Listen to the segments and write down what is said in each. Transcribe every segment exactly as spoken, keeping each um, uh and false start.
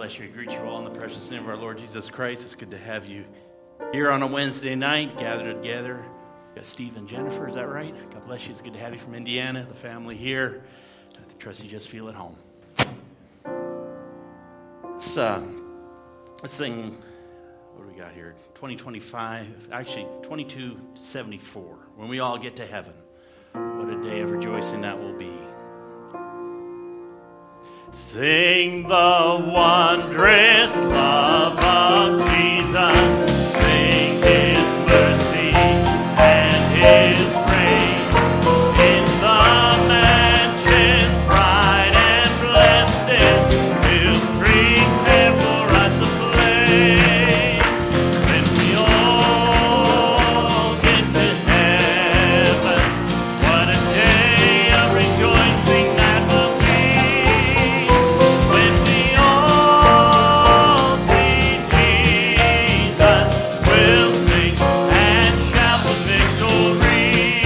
bless you. I greet you all in the precious name of our Lord Jesus Christ. It's good to have you here on a Wednesday night, gathered together. We got Steve and Jennifer, is that right? God bless you. It's good to have you from Indiana, the family here. I trust you just feel at home. Let's, uh, let's sing, what do we got here? twenty twenty-five, actually twenty-two seventy-four. When we all get to heaven, what a day of rejoicing that will be. Sing the wondrous love of Jesus. Sing His mercy and His grace. In the mansions bright and blessed, He'll prepare for us a place. When we all get to heaven, what a day of rejoicing that will be. When we all see Jesus, we'll sing and shout the victory.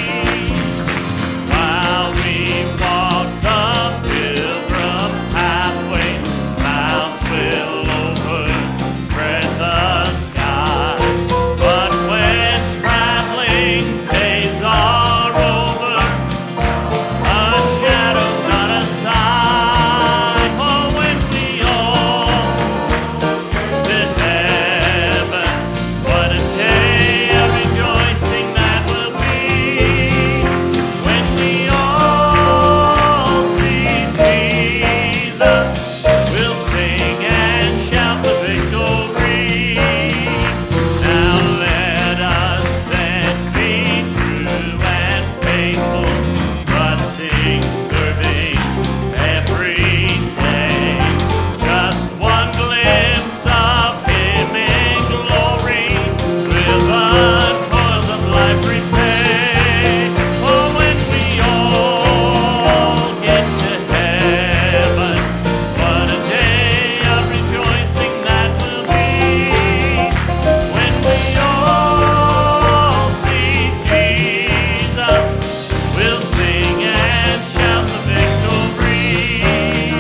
While we walk the pilgrim pathway, clouds will overspread the sky. But when traveling days are over, a shadow's not a sign. Oh, when we all get to heaven, what a day of rejoicing that will be. When we all see Jesus, we'll sing and shout the victory. Now let us then be true and faithful, trusting, serving every day. Just one glimpse of Him in glory will the toils of life repay. Oh, when we all get to heaven, what a day of rejoicing that will be. When we all see Jesus, we'll sing and shout the victory.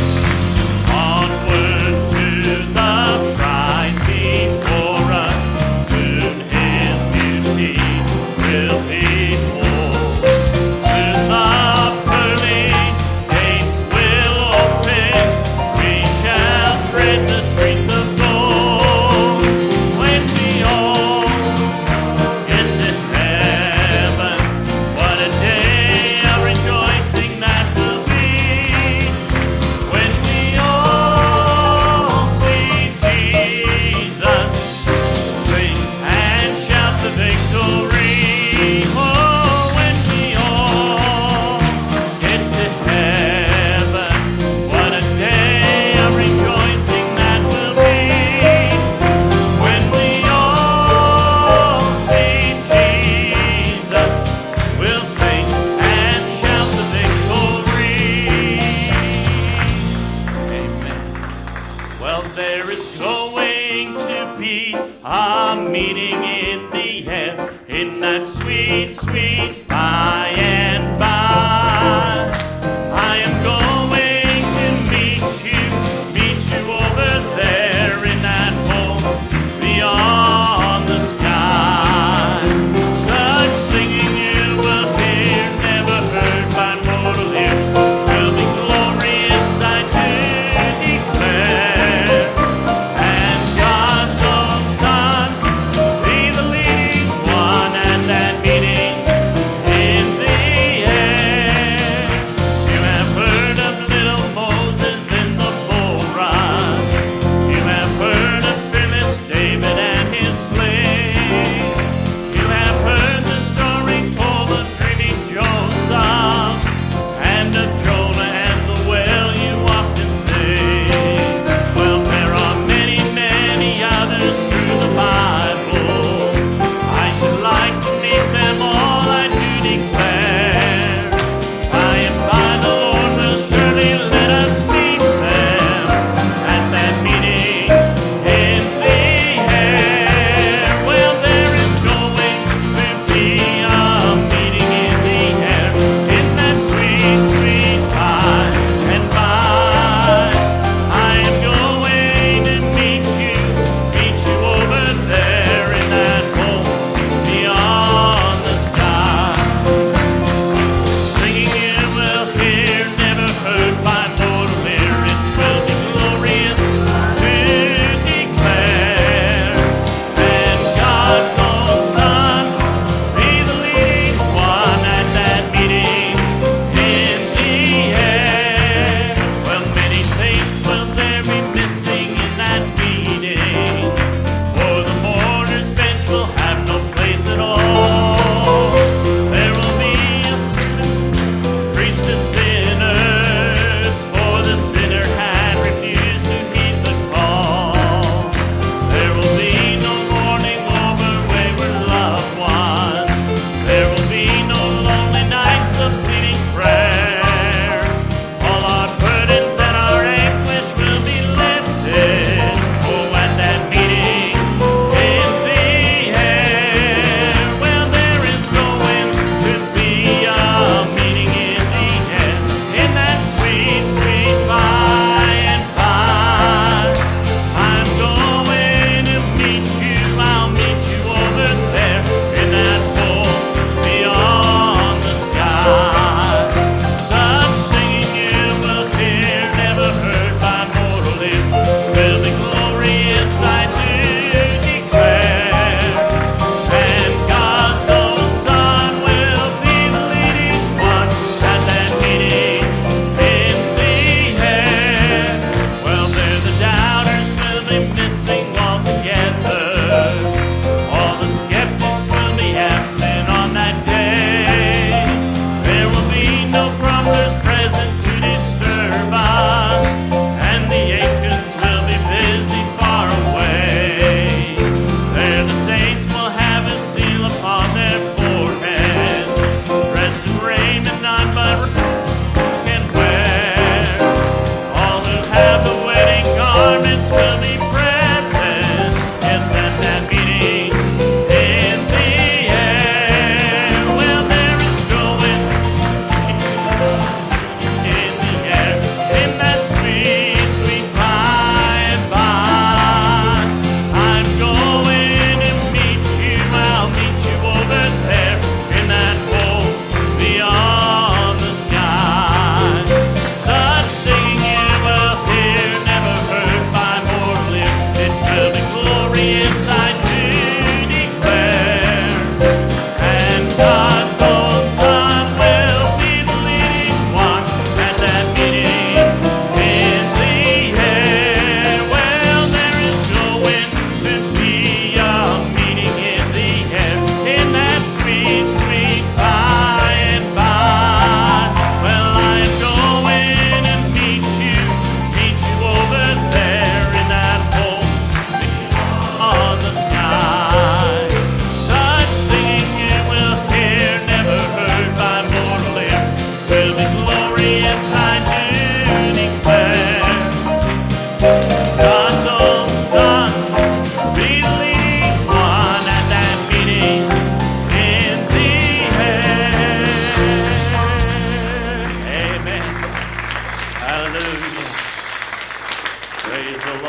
Onward to the prize before us, soon His beauty will behold. Soon the pearly gates will open, we shall tread the streets of gold. When we all get to heaven, what a day of rejoicing that will be. When we all see Jesus, sing and shout the victory. Oh, when we all get to heaven, what a day of rejoicing that will be. When we all see Jesus, we'll sing and shout the victory. Amen. Well, there is going to be a meeting in the air, in that sweet, sweet by and by. I am going to meet you, meet you over there in that home beyond the sky. Such singing you will hear, never heard by mortal ear, will be glorious, I do declare. And God's own Son, be the leading one at that meeting.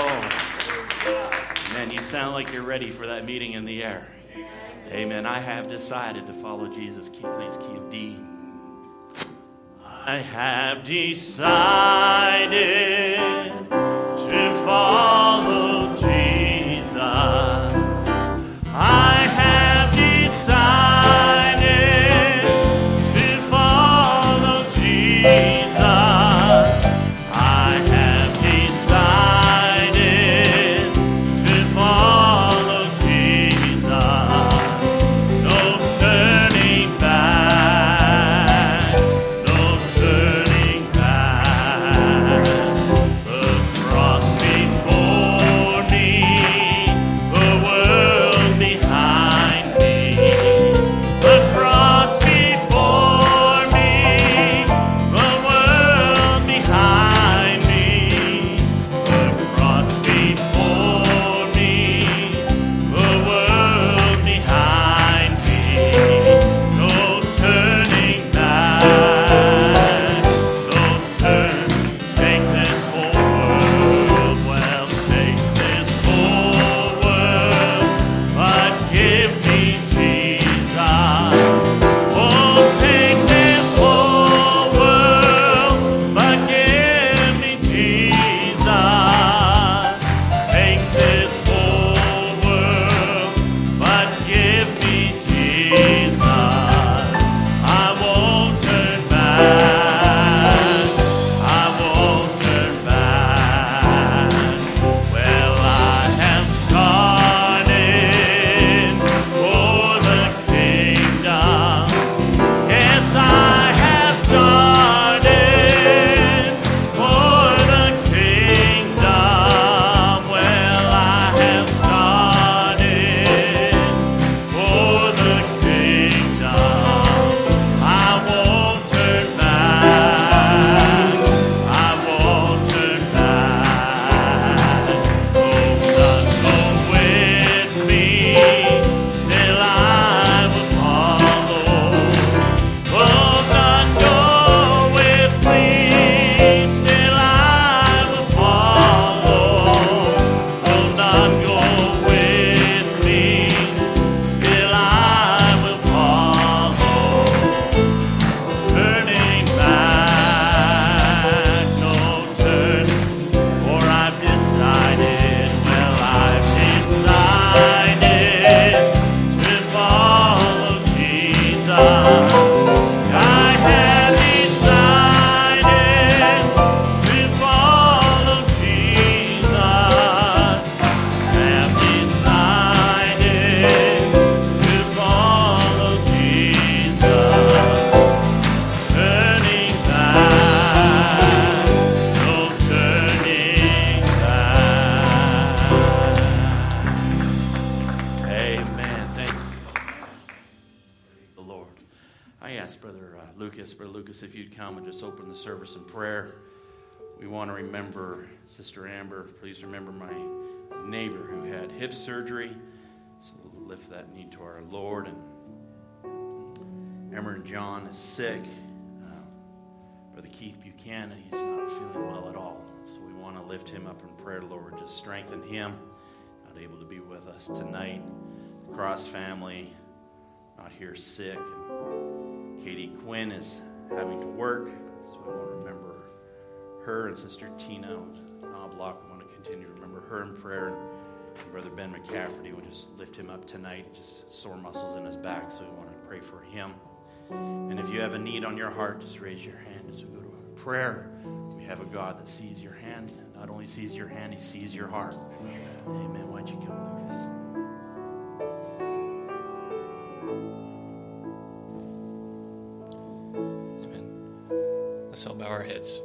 Oh, man, you sound like you're ready for that meeting in the air. Amen. I have decided to follow Jesus. Please, key of D. I have decided to follow Jesus. I have decided to follow Jesus. I have decided to follow Jesus. No turning back, no turning back. The cross before me, the world behind me. The cross before me, the world behind me. The cross before me, the world behind me. No turning back, no turn. Take this whole world, well, take this whole world, but give me Jesus. Oh, take this whole world, but give me Jesus. Take this whole world, but give me Jesus. I won't turn back. I won't turn back. Well, I have started for the kingdom. Yes, I have started for the kingdom. Well, I have started for the kingdom. I won't turn back. I won't turn back. Oh, son, go with me. Still I will follow. Oh, none go with me, still I will follow. Oh, none go with me, still I will follow. Turning back, no turning, for I've decided, well, I've decided to follow Jesus. I have decided to follow Jesus. Have decided to follow Jesus. Turning back, no turning back. Amen. Thank you, the Lord. I asked Brother uh, Lucas, Brother Lucas, if you'd come and just open the service in prayer. We want to remember Sister Amber. Please remember my neighbor who had hip surgery. So we'll lift that need to our Lord. And Amber and John is sick. Um, Brother Keith Buchanan, he's not feeling well at all. So we want to lift him up in prayer, Lord. Just strengthen him. Not able to be with us tonight. The Cross family, not here sick. And Katie Quinn is having to work. So we want to remember her and Sister Tina Knobloch. We want to continue to remember her in prayer. And Brother Ben McCafferty, we'll just lift him up tonight. Just sore muscles in his back, so we want to pray for him. And if you have a need on your heart, just raise your hand as we go to prayer. We have a God that sees your hand. Not only sees your hand, he sees your heart. Amen. Why'd you come, Lucas? Amen. Let's all bow our heads.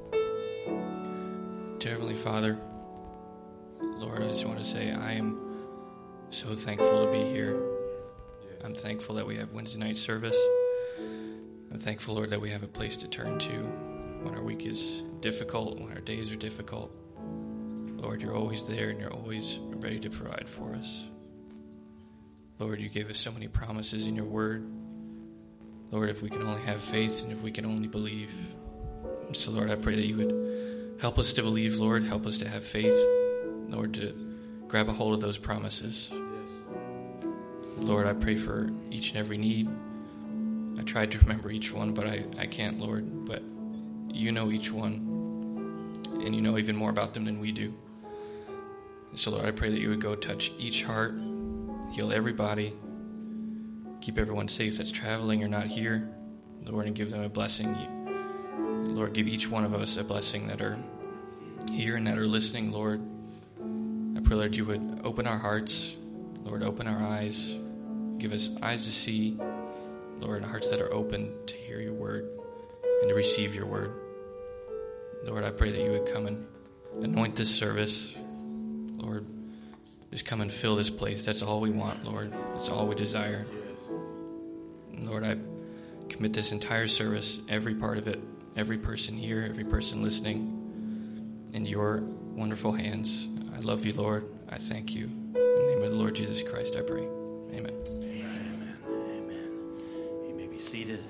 Dear Heavenly Father, Lord, I just want to say I am so thankful to be here. I'm thankful that we have Wednesday night service. I'm thankful, Lord, that we have a place to turn to when our week is difficult, when our days are difficult. Lord, you're always there and you're always ready to provide for us. Lord, you gave us so many promises in your word. Lord, if we can only have faith and if we can only believe. So, Lord, I pray that you would help us to believe, Lord. Help us to have faith. Lord, to grab a hold of those promises. Lord, I pray for each and every need. I tried to remember each one, but I, I can't, Lord. But you know each one, and you know even more about them than we do. And so, Lord, I pray that you would go touch each heart, heal every body, keep everyone safe that's traveling or not here, Lord, and give them a blessing. Lord, give each one of us a blessing that are here and that are listening, Lord. I pray, Lord, you would open our hearts, Lord, open our eyes, give us eyes to see, Lord, hearts that are open to hear your word and to receive your word. Lord, I pray that you would come and anoint this service, Lord. Just come and fill this place. That's all we want, Lord. That's all we desire. And Lord, I commit this entire service, every part of it, every person here, every person listening, in your wonderful hands. I love you, Lord. I thank you. In the name of the Lord Jesus Christ, I pray. Amen. Amen. Amen. You may be seated.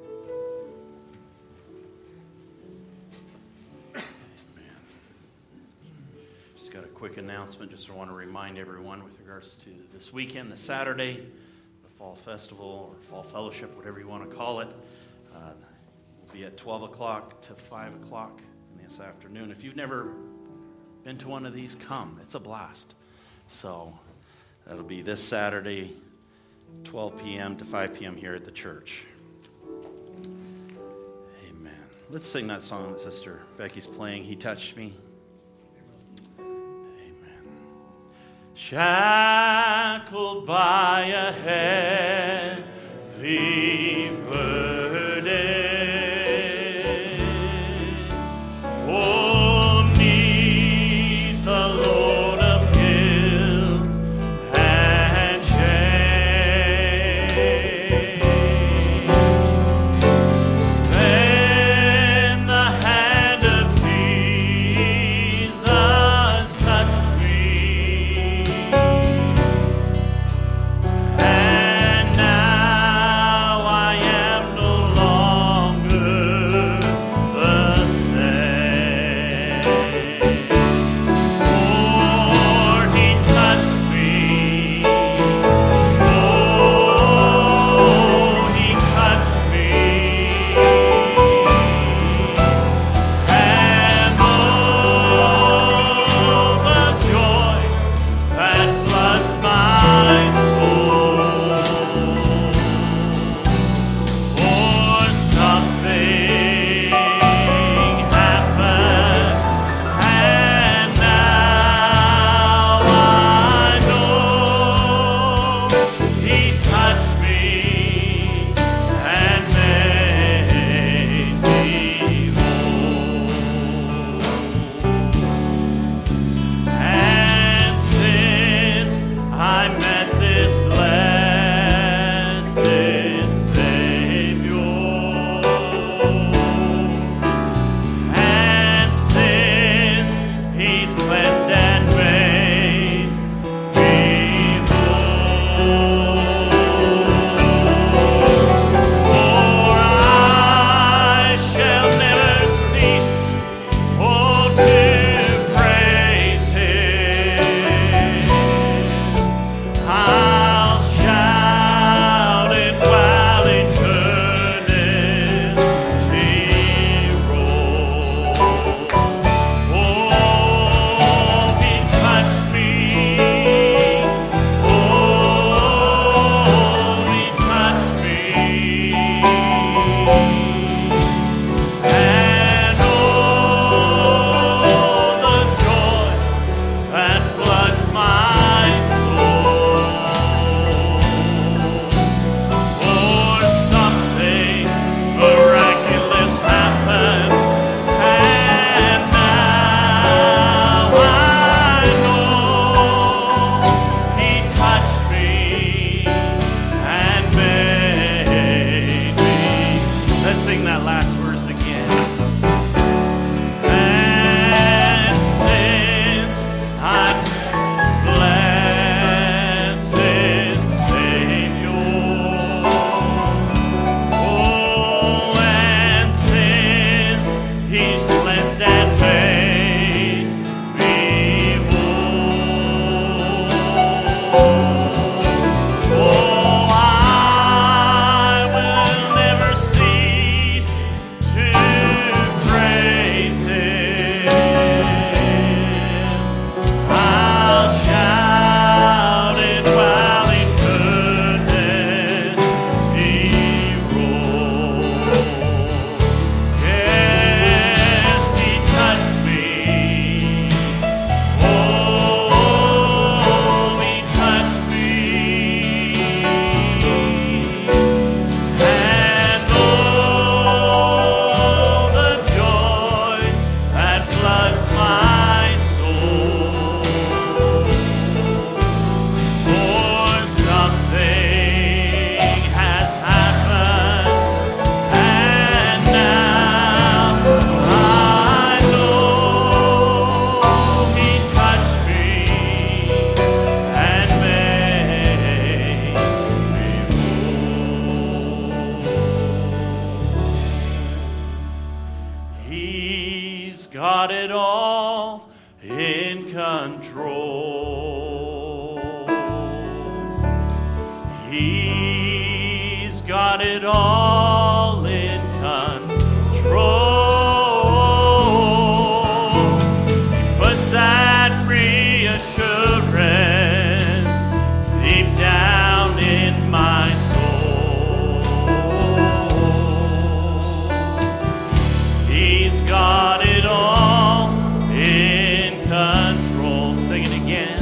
Amen. Just got a quick announcement. Just want to remind everyone with regards to this weekend, this Saturday, the Fall Festival or Fall Fellowship, whatever you want to call it. Uh, will be at twelve o'clock to five o'clock in this afternoon. If you've never been to one of these, come. It's a blast. So that'll be this Saturday, twelve p.m. to five p.m. here at the church. Amen. Let's sing that song that Sister Becky's playing, He Touched Me. Amen. Shackled by a heavy burden, oh, neath the load of guilt and shame, then the hand of Jesus touched me, and now it all in control. He puts that reassurance deep down in my soul. He's got it all in control. Sing it again.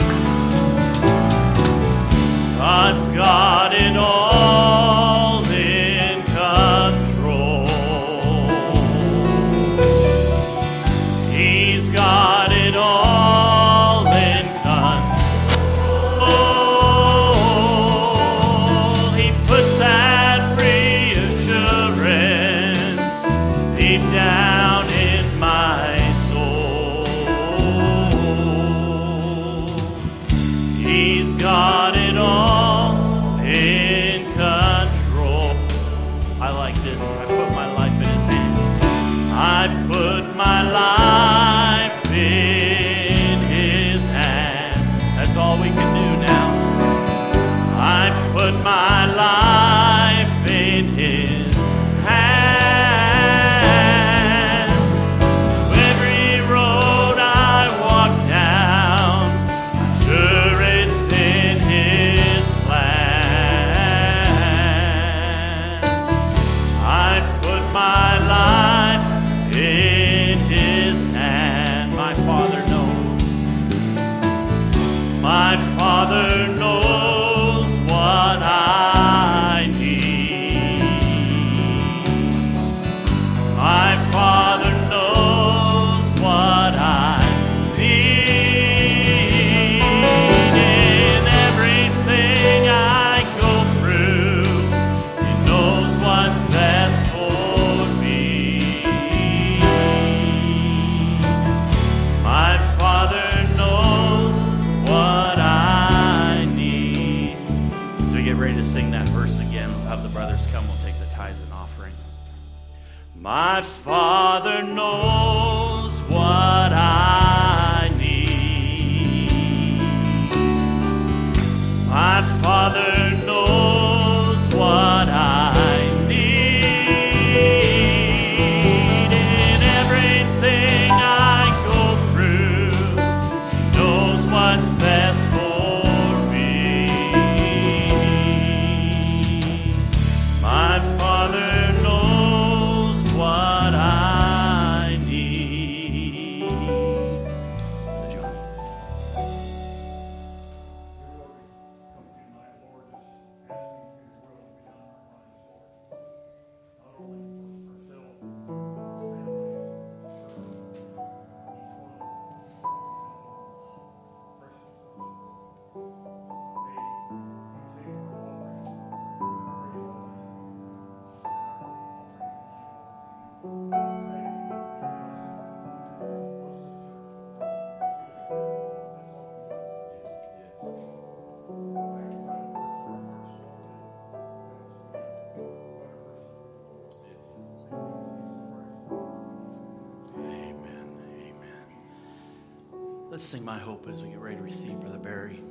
God's got it all in control. He's got it all in control. He puts that reassurance deep down in my soul. He's got it all in control. I like this. I put my life in his hands. I put my life in his hands. That's all we can do now. I put my life in his hands. Every road I walk down, I'm sure it's in his plan. I put my life in his hand. My Father knows. My Father knows what I need. My Father knows what I need. In everything I go through, he knows what's best for me. My Father knows what I need. So we get ready to sing that verse again. We'll have the brothers come. We'll take the tithes and offering. My Father knows what I need. My Father knows what I need. In everything I go through, he knows what's best for me. My Father knows what I need. Brother John. Amen. Amen. Let's sing My Hope as we get ready to receive Brother Barry.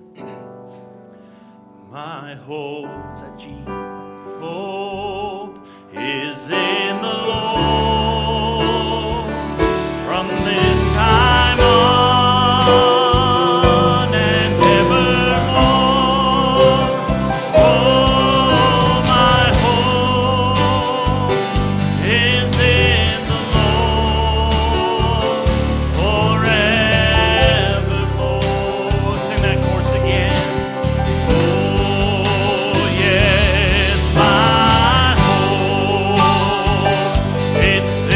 My hope is that G. Hope is in the Lord from this time on and evermore. Oh, my hope is in the Lord forevermore. Sing that chorus again. Oh, yes, my hope, it's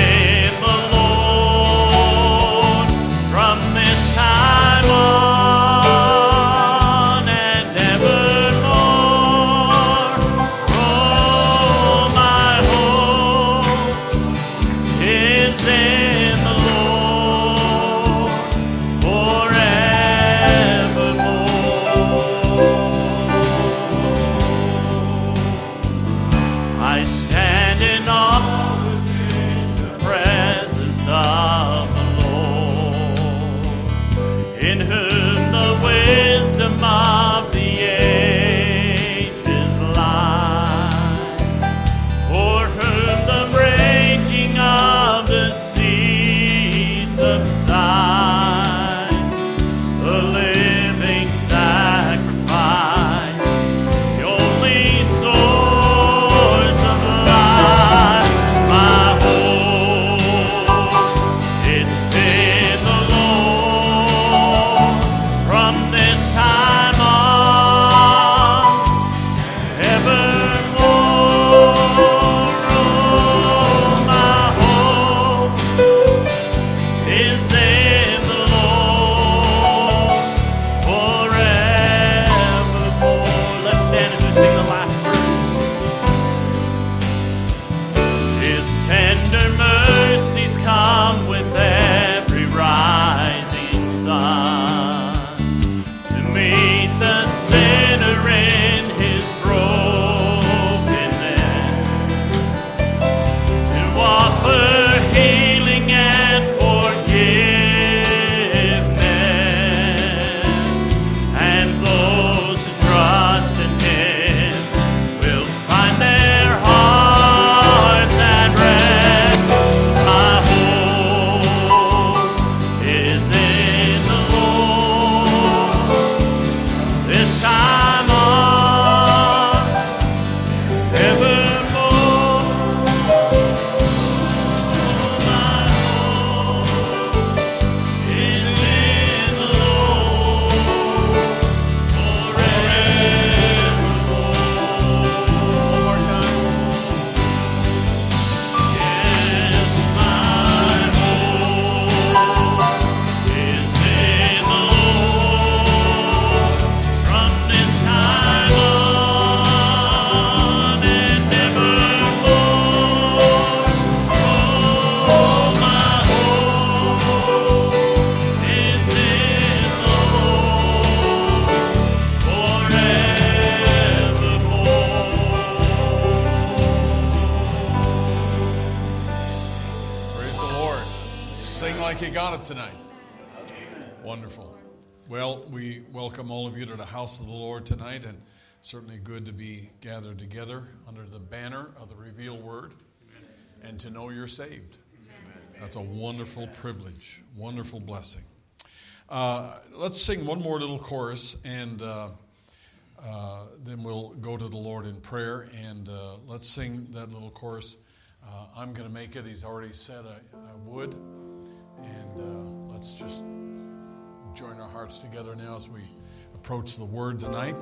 got it tonight? Wonderful. Well, we welcome all of you to the house of the Lord tonight, and certainly good to be gathered together under the banner of the revealed word and to know you're saved. That's a wonderful privilege, wonderful blessing. Uh, let's sing one more little chorus, and uh, uh, then we'll go to the Lord in prayer, and uh, let's sing that little chorus. Uh, I'm going to make it. He's already said I, I would. And uh, let's just join our hearts together now as we approach the Word tonight.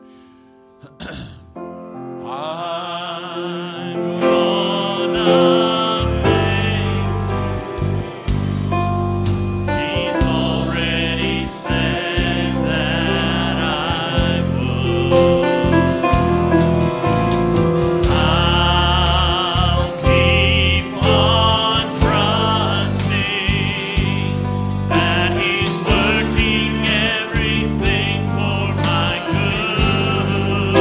I'm gonna make, He's already said that I would. I'll keep on trusting that He's working everything for my good.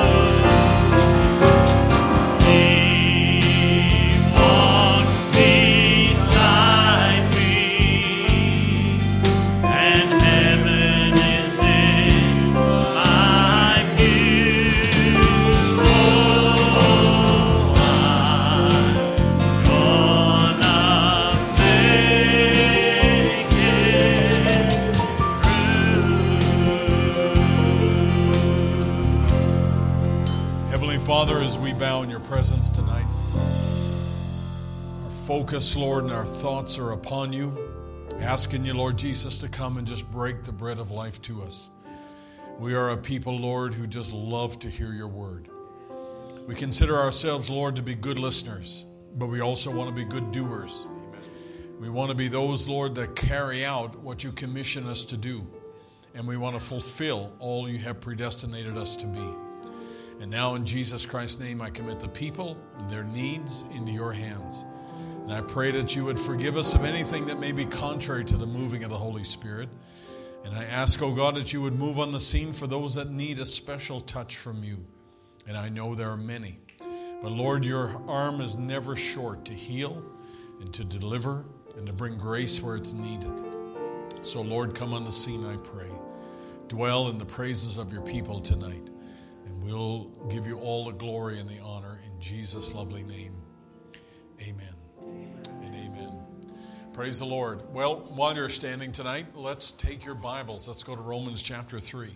He walks beside me, and heaven is in my view. Oh, I'm gonna make it through. Heavenly Father, as we bow in your presence tonight, our focus, Lord, and our thoughts are upon you, asking you, Lord Jesus, to come and just break the bread of life to us. We are a people, Lord, who just love to hear your word. We consider ourselves, Lord, to be good listeners, but we also want to be good doers. We want to be those, Lord, that carry out what you commission us to do, and we want to fulfill all you have predestinated us to be. And now in Jesus Christ's name, I commit the people and their needs into your hands. And I pray that you would forgive us of anything that may be contrary to the moving of the Holy Spirit. And I ask, oh God, that you would move on the scene for those that need a special touch from you. And I know there are many. But Lord, your arm is never short to heal and to deliver and to bring grace where it's needed. So Lord, come on the scene, I pray. Dwell in the praises of your people tonight. And we'll give you all the glory and the honor in Jesus' lovely name. Amen. And amen. Praise the Lord. Well, while you're standing tonight, let's take your Bibles. Let's go to Romans chapter three.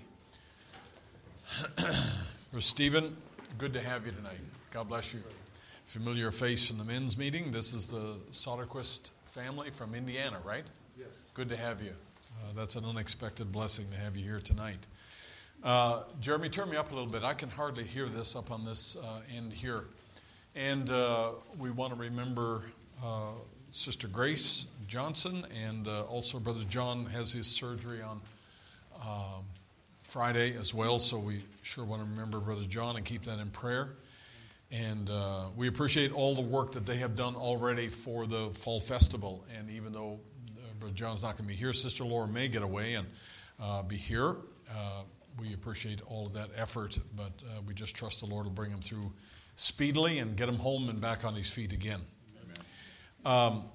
Stephen, good to have you tonight. God bless you. Familiar face from the men's meeting. This is the Soderquist family from Indiana, right? Yes. Good to have you. Uh, that's an unexpected blessing to have you here tonight. Uh, Jeremy, turn me up a little bit. I can hardly hear this up on this uh, end here. And uh, we want to remember uh, Sister Grace Johnson, and uh, also Brother John has his surgery on um, Friday as well, so we sure want to remember Brother John and keep that in prayer. And uh, we appreciate all the work that they have done already for the Fall Festival. And even though uh, Brother John's not going to be here, Sister Laura may get away and uh, be here. Uh, we appreciate all of that effort, but uh, we just trust the Lord will bring him through speedily and get him home and back on his feet again. Um,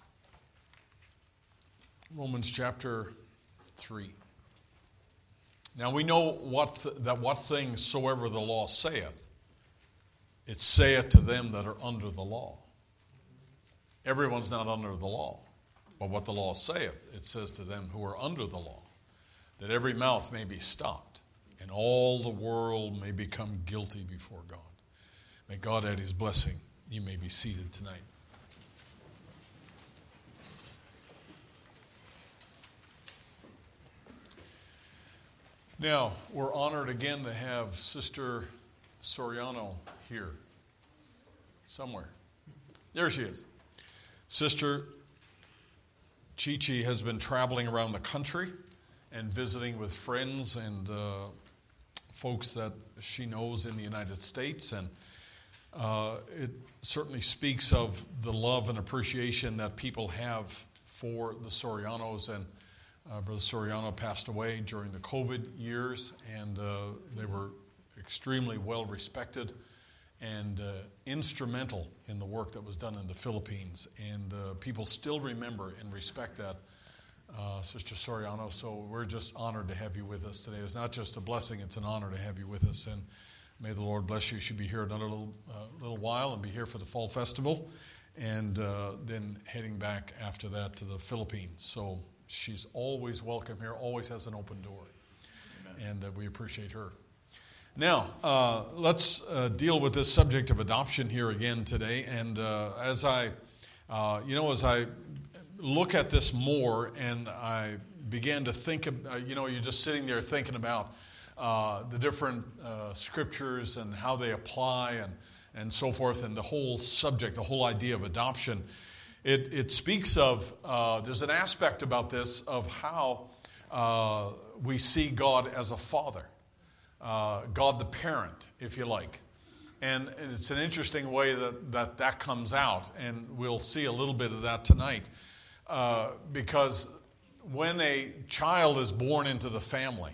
Romans chapter three. Now we know what th- that what things soever the law saith, it saith to them that are under the law. Everyone's not under the law, but what the law saith, it says to them who are under the law, that every mouth may be stopped, and all the world may become guilty before God. May God add his blessing. You may be seated tonight. Now, we're honored again to have Sister Soriano here. Somewhere. There she is. Sister Chi-Chi has been traveling around the country and visiting with friends and uh, folks that she knows in the United States. And uh, it certainly speaks of the love and appreciation that people have for the Sorianos. And uh, Brother Soriano passed away during the COVID years, and uh, they were extremely well respected and uh, instrumental in the work that was done in the Philippines. And uh, people still remember and respect that, uh, Sister Soriano. So we're just honored to have you with us today. It's not just a blessing, it's an honor to have you with us. And may the Lord bless you. You should be here another little, uh, little while and be here for the Fall Festival. And uh, then heading back after that to the Philippines. So she's always welcome here, always has an open door. Amen. And uh, we appreciate her. Now, uh, let's uh, deal with this subject of adoption here again today. And uh, as I, uh, you know, as I look at this more and I began to think, of, uh, you know, you're just sitting there thinking about uh, the different uh, scriptures and how they apply and, and so forth, and the whole subject, the whole idea of adoption. It, it speaks of, uh, there's an aspect about this of how uh, we see God as a father. Uh, God the parent, if you like. And it's an interesting way that, that that comes out, and we'll see a little bit of that tonight. Uh, because when a child is born into the family,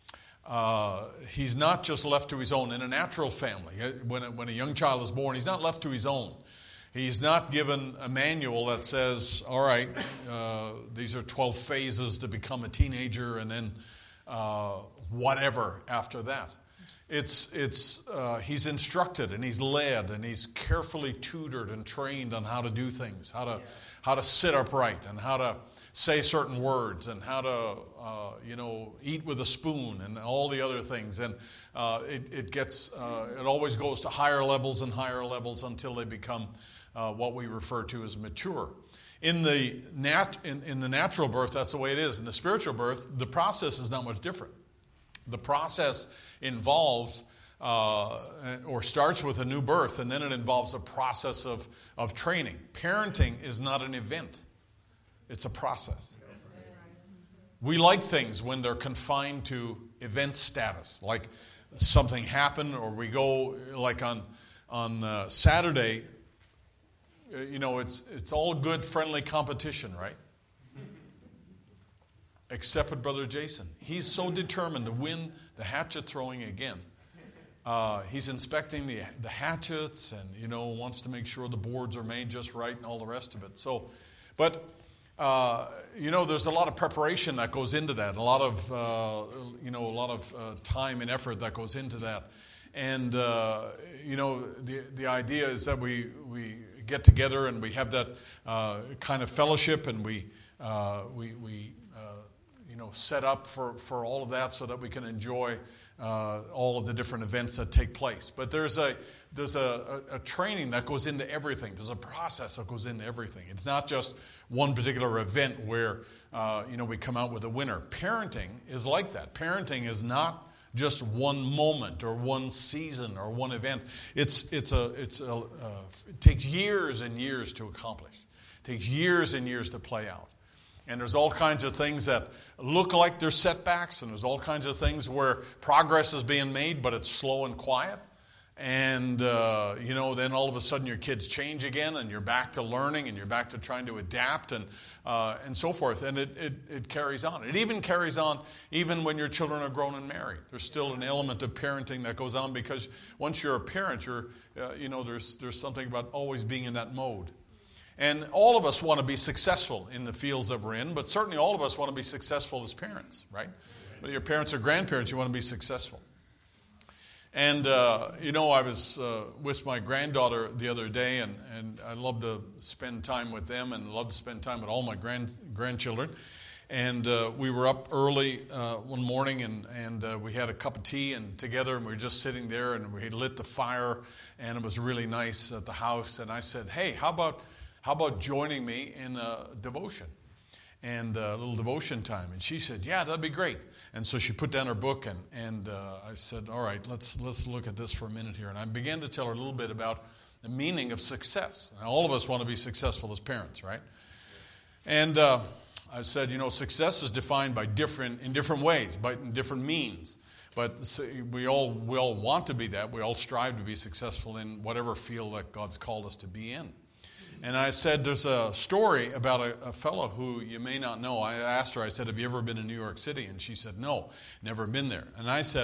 uh, he's not just left to his own. In a natural family, when a, when a young child is born, he's not left to his own. He's not given a manual that says, all right, uh, these are twelve phases to become a teenager, and then uh, whatever after that. It's it's uh, he's instructed and he's led and he's carefully tutored and trained on how to do things, how to yeah. how to sit upright and how to say certain words and how to uh, you know eat with a spoon and all the other things. And uh, it it gets uh, it always goes to higher levels and higher levels until they become uh, what we refer to as mature. In the nat in, in the natural birth, that's the way it is. In the spiritual birth, the process is not much different. The process involves uh, or starts with a new birth, and then it involves a process of, of training. Parenting is not an event. It's a process. We like things when they're confined to event status, like something happened, or we go, like on, on uh, Saturday, you know, it's it's all good, friendly competition, right? Except with Brother Jason. He's so determined to win the hatchet throwing again. Uh, he's inspecting the the hatchets and, you know, wants to make sure the boards are made just right and all the rest of it. So, but, uh, you know, there's a lot of preparation that goes into that. A lot of, uh, you know, a lot of uh, time and effort that goes into that. And, uh, you know, the the idea is that we, we get together and we have that uh, kind of fellowship, and we, uh, we, we, you know, set up for, for all of that so that we can enjoy uh, all of the different events that take place. But there's a there's a, a, a training that goes into everything. There's a process that goes into everything. It's not just one particular event where uh, you know we come out with a winner. Parenting is like that. Parenting is not just one moment or one season or one event. It's it's a it's a uh, it takes years and years to accomplish. It takes years and years to play out. And there's all kinds of things that look like they're setbacks, and there's all kinds of things where progress is being made, but it's slow and quiet. And, uh, you know, then all of a sudden your kids change again, and you're back to learning, and you're back to trying to adapt, and uh, and so forth. And it, it, it carries on. It even carries on even when your children are grown and married. There's still an element of parenting that goes on, because once you're a parent, you're, uh, you know, there's there's something about always being in that mode. And all of us want to be successful in the fields that we're in, but certainly all of us want to be successful as parents, right? Whether your parents or grandparents, you want to be successful. And, uh, you know, I was uh, with my granddaughter the other day, and, and I love to spend time with them and love to spend time with all my grand grandchildren. And uh, we were up early uh, one morning, and, and uh, we had a cup of tea and together, and we were just sitting there, and we lit the fire, and it was really nice at the house. And I said, hey, how about... How about joining me in a devotion and a little devotion time? And she said, yeah, that'd be great. And so she put down her book, and, and uh, I said, all right, let's let's look at this for a minute here. And I began to tell her a little bit about the meaning of success. Now, all of us want to be successful as parents, right? And uh, I said, you know, success is defined by different in different ways, by in different means. But we all, we all want to be that. We all strive to be successful in whatever field that God's called us to be in. And I said, there's a story about a, a fellow who you may not know. I asked her, I said, have you ever been in New York City? And she said, no, never been there. And I said,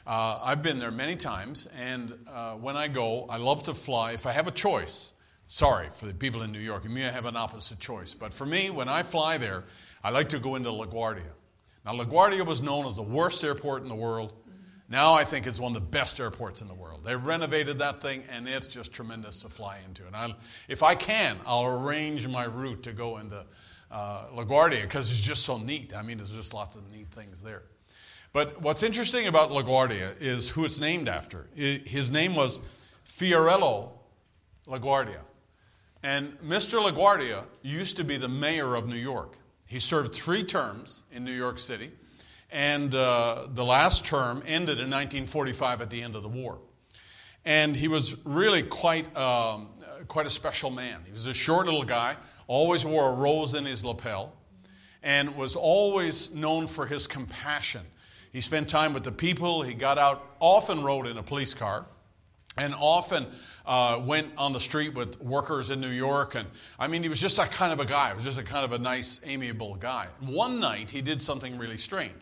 Uh, I've been there many times, and uh, when I go, I love to fly. If I have a choice, sorry for the people in New York, you may have an opposite choice, but for me, when I fly there, I like to go into LaGuardia. Now, LaGuardia was known as the worst airport in the world. Now I think it's one of the best airports in the world. They renovated that thing, and it's just tremendous to fly into. And I'll, if I can, I'll arrange my route to go into uh, LaGuardia because it's just so neat. I mean, there's just lots of neat things there. But what's interesting about LaGuardia is who it's named after. His name was Fiorello LaGuardia. And Mister LaGuardia used to be the mayor of New York. He served three terms in New York City. And uh, the last term ended in nineteen forty-five at the end of the war. And he was really quite, um, quite a special man. He was a short little guy, always wore a rose in his lapel, and was always known for his compassion. He spent time with the people. He got out, often rode in a police car, and often uh, went on the street with workers in New York. And I mean, he was just that kind of a guy. He was just a kind of a nice, amiable guy. One night, he did something really strange.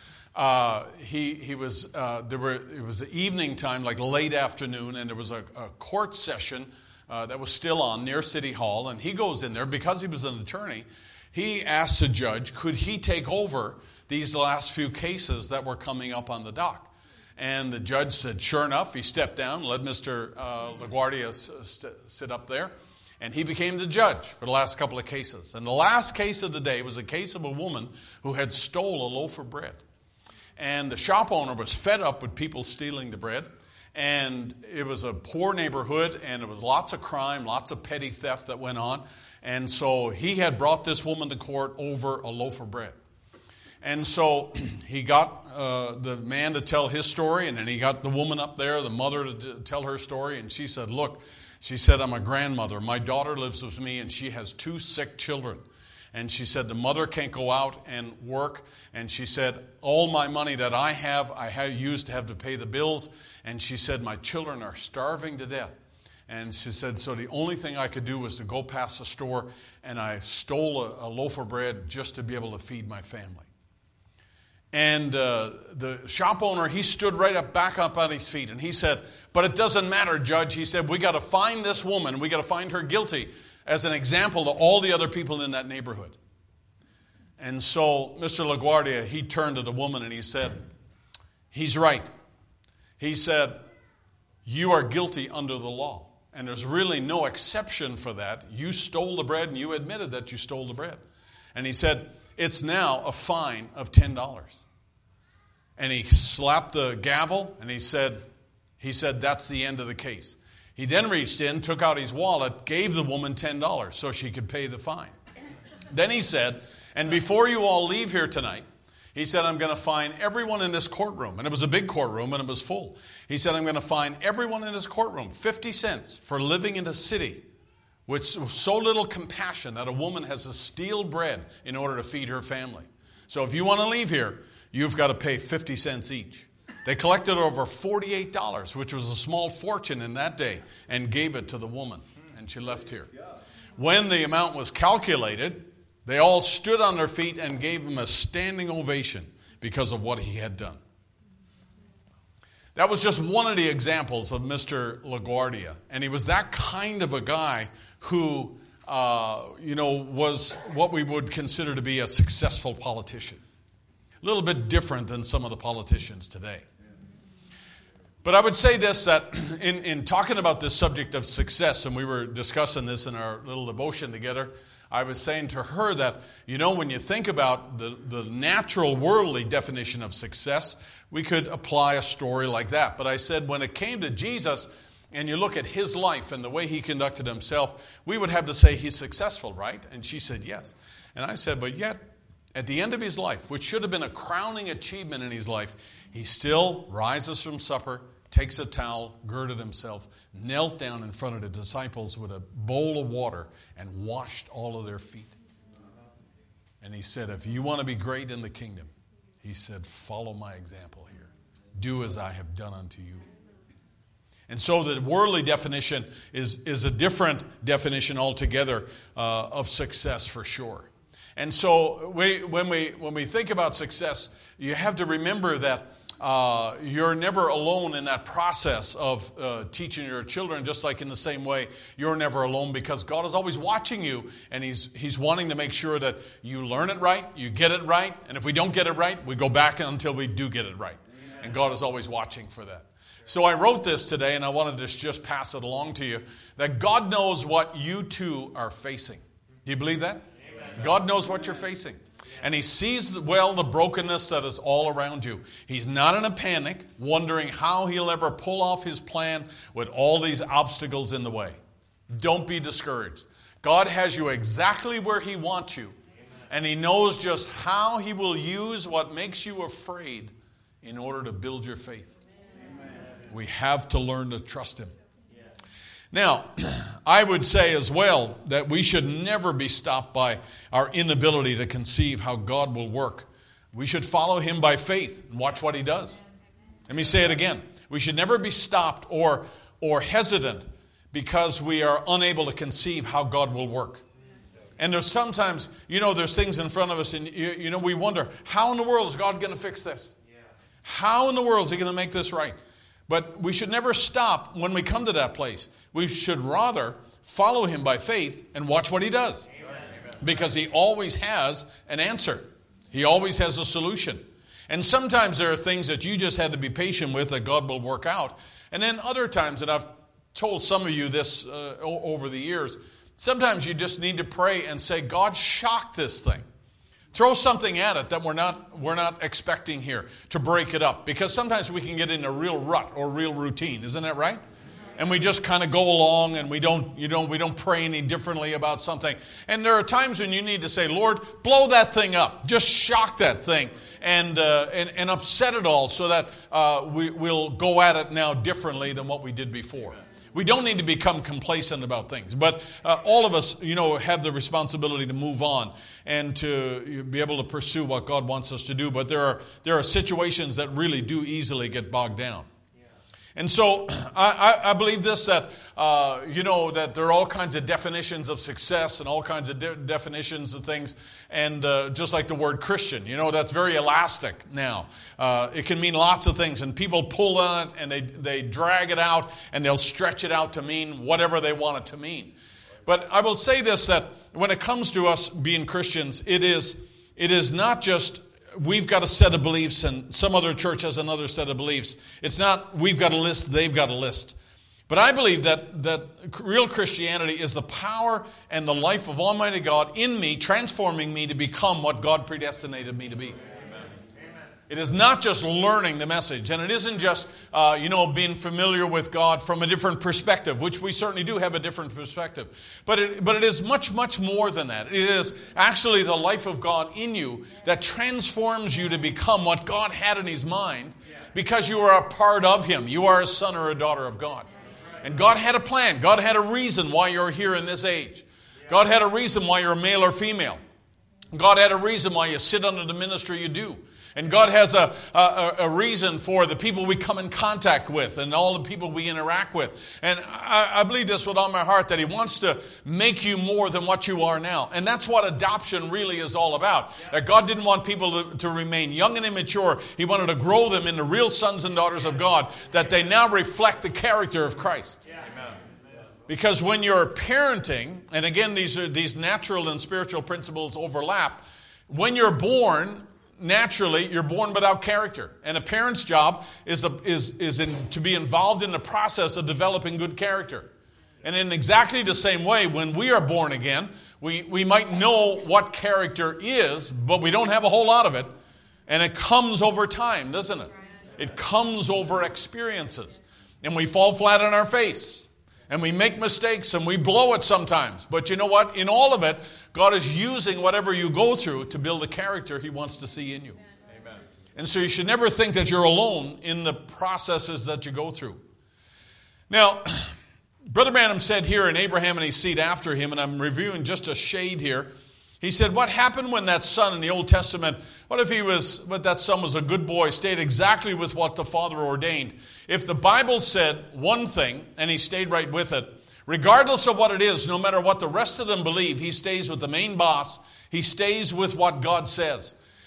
Uh, he he was uh, there were it was the evening time, like late afternoon, and there was a, a court session uh, that was still on near City Hall. And he goes in there because he was an attorney. He asked the judge, could he take over these last few cases that were coming up on the dock? And the judge said, sure enough. He stepped down, let Mister Uh, LaGuardia st- sit up there, and he became the judge for the last couple of cases. And the last case of the day was a case of a woman who had stole a loaf of bread. And the shop owner was fed up with people stealing the bread. And it was a poor neighborhood, and there was lots of crime, lots of petty theft that went on. And so he had brought this woman to court over a loaf of bread. And so he got uh, the man to tell his story, and then he got the woman up there, the mother, to t- tell her story. And she said, look, she said, I'm a grandmother. My daughter lives with me, and she has two sick children. And she said, the mother can't go out and work. And she said, all my money that I have, I have used to have to pay the bills. And she said, my children are starving to death. And she said, so the only thing I could do was to go past the store, and I stole a, a loaf of bread just to be able to feed my family. And uh, the shop owner, he stood right up, back up on his feet. And he said, but it doesn't matter, Judge. He said, we got to find this woman. We got to find her guilty as an example to all the other people in that neighborhood. And so Mister LaGuardia, he turned to the woman and he said, he's right. He said, you are guilty under the law. And there's really no exception for that. You stole the bread and you admitted that you stole the bread. And he said, it's now a fine of ten dollars. And he slapped the gavel and he said, he said, that's the end of the case. He then reached in, took out his wallet, gave the woman ten dollars so she could pay the fine. Then he said, and before you all leave here tonight, he said, I'm going to fine everyone in this courtroom. And it was a big courtroom and it was full. He said, I'm going to fine everyone in this courtroom fifty cents for living in a city with so little compassion that a woman has to steal bread in order to feed her family. So if you want to leave here, you've got to pay fifty cents each. They collected over forty-eight dollars, which was a small fortune in that day, and gave it to the woman. And she left here. When the amount was calculated, they all stood on their feet and gave him a standing ovation because of what he had done. That was just one of the examples of Mister LaGuardia. And he was that kind of a guy who, uh, you know, was what we would consider to be a successful politician. A little bit different than some of the politicians today. But I would say this, that in, in talking about this subject of success, and we were discussing this in our little devotion together, I was saying to her that, you know, when you think about the, the natural worldly definition of success, we could apply a story like that. But I said when it came to Jesus, and you look at his life and the way he conducted himself, we would have to say he's successful, right? And she said yes. And I said, but yet, at the end of his life, which should have been a crowning achievement in his life, he still rises from supper, takes a towel, girded himself, knelt down in front of the disciples with a bowl of water and washed all of their feet. And he said, if you want to be great in the kingdom, he said, follow my example here. Do as I have done unto you. And so the worldly definition is, is a different definition altogether uh, of success for sure. And so we, when we when we think about success, you have to remember that uh, you're never alone in that process of uh, teaching your children, just like in the same way you're never alone, because God is always watching you, and he's, he's wanting to make sure that you learn it right, you get it right, and if we don't get it right, we go back until we do get it right. Amen. And God is always watching for that. So I wrote this today, and I wanted to just pass it along to you, that God knows what you too are facing. Do you believe that? Amen. God knows what you're facing. And He sees well the brokenness that is all around you. He's not in a panic, wondering how He'll ever pull off His plan with all these obstacles in the way. Don't be discouraged. God has you exactly where He wants you. And He knows just how He will use what makes you afraid in order to build your faith. We have to learn to trust Him. Now, I would say as well that we should never be stopped by our inability to conceive how God will work. We should follow Him by faith and watch what He does. Let me say it again. We should never be stopped or, or hesitant because we are unable to conceive how God will work. And there's sometimes, you know, there's things in front of us and, you, you know, we wonder, how in the world is God going to fix this? How in the world is He going to make this right? But we should never stop when we come to that place. We should rather follow Him by faith and watch what He does. Amen. Because He always has an answer. He always has a solution. And sometimes there are things that you just had to be patient with that God will work out. And then other times, and I've told some of you this uh, over the years, sometimes you just need to pray and say, God, shock this thing. Throw something at it that we're not we're not expecting here to break it up. Because sometimes we can get in a real rut or real routine. Isn't that right? And we just kind of go along and we don't, you know, we don't pray any differently about something. And there are times when you need to say, Lord, blow that thing up. Just shock that thing and uh, and, and upset it all so that uh, we, we'll go at it now differently than what we did before. We don't need to become complacent about things. But uh, all of us, you know, have the responsibility to move on and to be able to pursue what God wants us to do. But there are there are situations that really do easily get bogged down. And so I, I believe this, that, uh, you know, that there are all kinds of definitions of success and all kinds of de- definitions of things. And uh, just like the word Christian, you know, that's very elastic now. Uh, it can mean lots of things. And people pull on it and they, they drag it out and they'll stretch it out to mean whatever they want it to mean. But I will say this, that when it comes to us being Christians, it is it is not just we've got a set of beliefs and some other church has another set of beliefs. It's not we've got a list, they've got a list. But I believe that, that real Christianity is the power and the life of Almighty God in me, transforming me to become what God predestinated me to be. It is not just learning the message, and it isn't just, uh, you know, being familiar with God from a different perspective, which we certainly do have a different perspective. But it, but it is much, much more than that. It is actually the life of God in you that transforms you to become what God had in His mind because you are a part of Him. You are a son or a daughter of God. And God had a plan. God had a reason why you're here in this age. God had a reason why you're male or female. God had a reason why you sit under the ministry you do. And God has a, a, a reason for the people we come in contact with and all the people we interact with. And I, I believe this with all my heart, that He wants to make you more than what you are now. And that's what adoption really is all about. That God didn't want people to, to remain young and immature. He wanted to grow them into real sons and daughters of God, that they now reflect the character of Christ. Because when you're parenting, and again, these are, these natural and spiritual principles overlap. When you're born, naturally, you're born without character. And a parent's job is, a, is, is in, to be involved in the process of developing good character. And in exactly the same way, when we are born again, we, we might know what character is, but we don't have a whole lot of it. And it comes over time, doesn't it? It comes over experiences. And we fall flat on our face. And we make mistakes and we blow it sometimes. But you know what? In all of it, God is using whatever you go through to build a character He wants to see in you. Amen. And so you should never think that you're alone in the processes that you go through. Now, Brother Branham said here in Abraham and his seed after him, and I'm reviewing just a shade here. He said, what happened when that son in the Old Testament, what if he was, what that son was a good boy, stayed exactly with what the Father ordained? If the Bible said one thing and he stayed right with it, regardless of what it is, no matter what the rest of them believe, he stays with the main boss. He stays with what God says.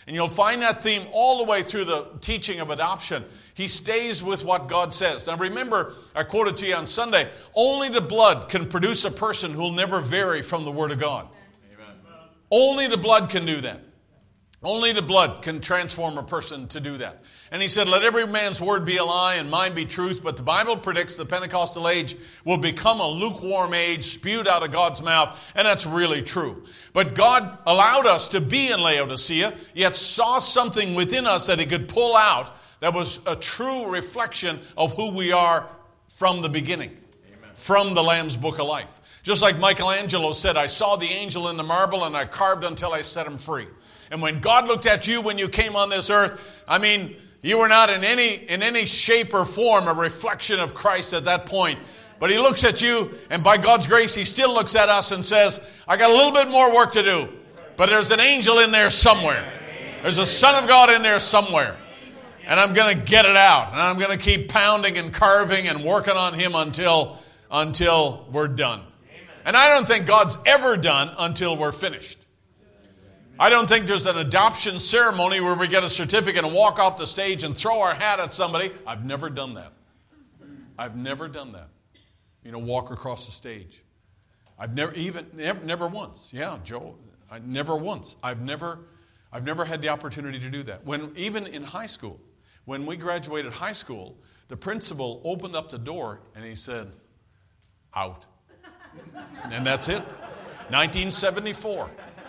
And you'll find that theme all the way through the teaching of adoption. He stays with what God says. Now remember, I quoted to you on Sunday, only the blood can produce a person who will never vary from the Word of God. Amen. Only the blood can do that. Only the blood can transform a person to do that. And he said, let every man's word be a lie and mine be truth. But the Bible predicts the Pentecostal age will become a lukewarm age spewed out of God's mouth. And that's really true. But God allowed us to be in Laodicea, yet saw something within us that he could pull out that was a true reflection of who we are from the beginning. Amen. From the Lamb's Book of Life. Just like Michelangelo said, I saw the angel in the marble and I carved until I set him free. And when God looked at you when you came on this earth, I mean, you were not in any in any shape or form a reflection of Christ at that point. But he looks at you, and by God's grace, he still looks at us and says, I got a little bit more work to do. But there's an angel in there somewhere. There's a Son of God in there somewhere. And I'm going to get it out. And I'm going to keep pounding and carving and working on him until, until we're done. And I don't think God's ever done until we're finished. I don't think there's an adoption ceremony where we get a certificate and walk off the stage and throw our hat at somebody. I've never done that. I've never done that. You know, walk across the stage. I've never even never, never once. Yeah, Joe, I never once. I've never I've never had the opportunity to do that. When even in high school, when we graduated high school, the principal opened up the door and he said, "Out." And that's it. nineteen seventy-four.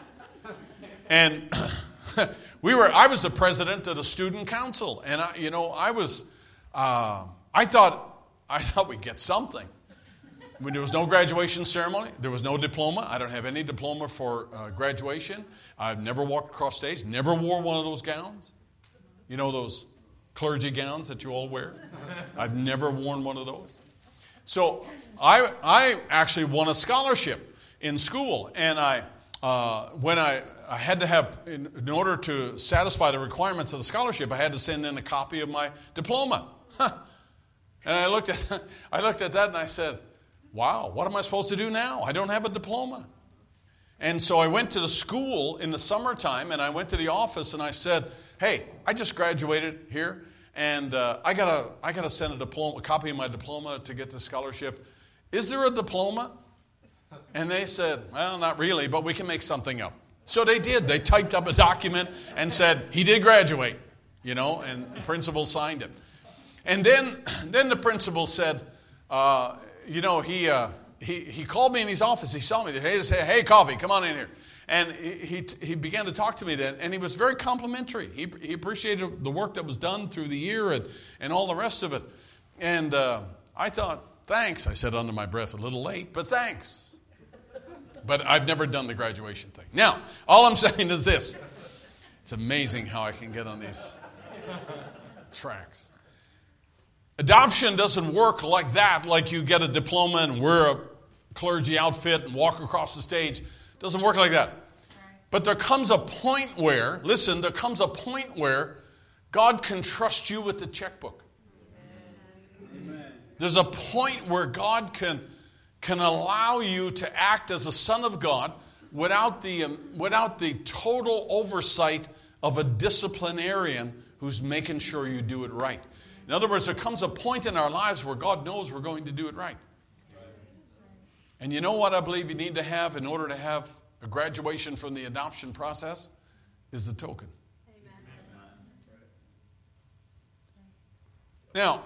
And we were. I was the president of the student council, and I, you know, I was. Uh, I thought. I thought we'd get something. When there was no graduation ceremony, there was no diploma. I don't have any diploma for uh, graduation. I've never walked across stage. Never wore one of those gowns. You know those clergy gowns that you all wear. I've never worn one of those. So I I actually won a scholarship in school, and I uh, when I. I had to have, in, in order to satisfy the requirements of the scholarship, I had to send in a copy of my diploma. Huh. And I looked at, I looked at that and I said, wow, what am I supposed to do now? I don't have a diploma. And so I went to the school in the summertime and I went to the office and I said, hey, I just graduated here and uh, I gotta, I gotta send a diploma, a copy of my diploma to get the scholarship. Is there a diploma? And they said, well, not really, but we can make something up. So they did. They typed up a document and said, he did graduate, you know, and the principal signed it. And then then the principal said, uh, you know, he, uh, he he called me in his office. He saw me there. He said, hey, Coffee, come on in here. And he, he he began to talk to me then, and he was very complimentary. He, he appreciated the work that was done through the year and, and all the rest of it. And uh, I thought, thanks. I said under my breath, a little late, but thanks. But I've never done the graduation thing. Now, all I'm saying is this. It's amazing how I can get on these tracks. Adoption doesn't work like that, like you get a diploma and wear a clergy outfit and walk across the stage. It doesn't work like that. But there comes a point where, listen, there comes a point where God can trust you with the checkbook. Amen. There's a point where God can... can allow you to act as a son of God without the, um, without the total oversight of a disciplinarian who's making sure you do it right. In other words, there comes a point in our lives where God knows we're going to do it right. And you know what I believe you need to have in order to have a graduation from the adoption process? Is the token. Amen. Now,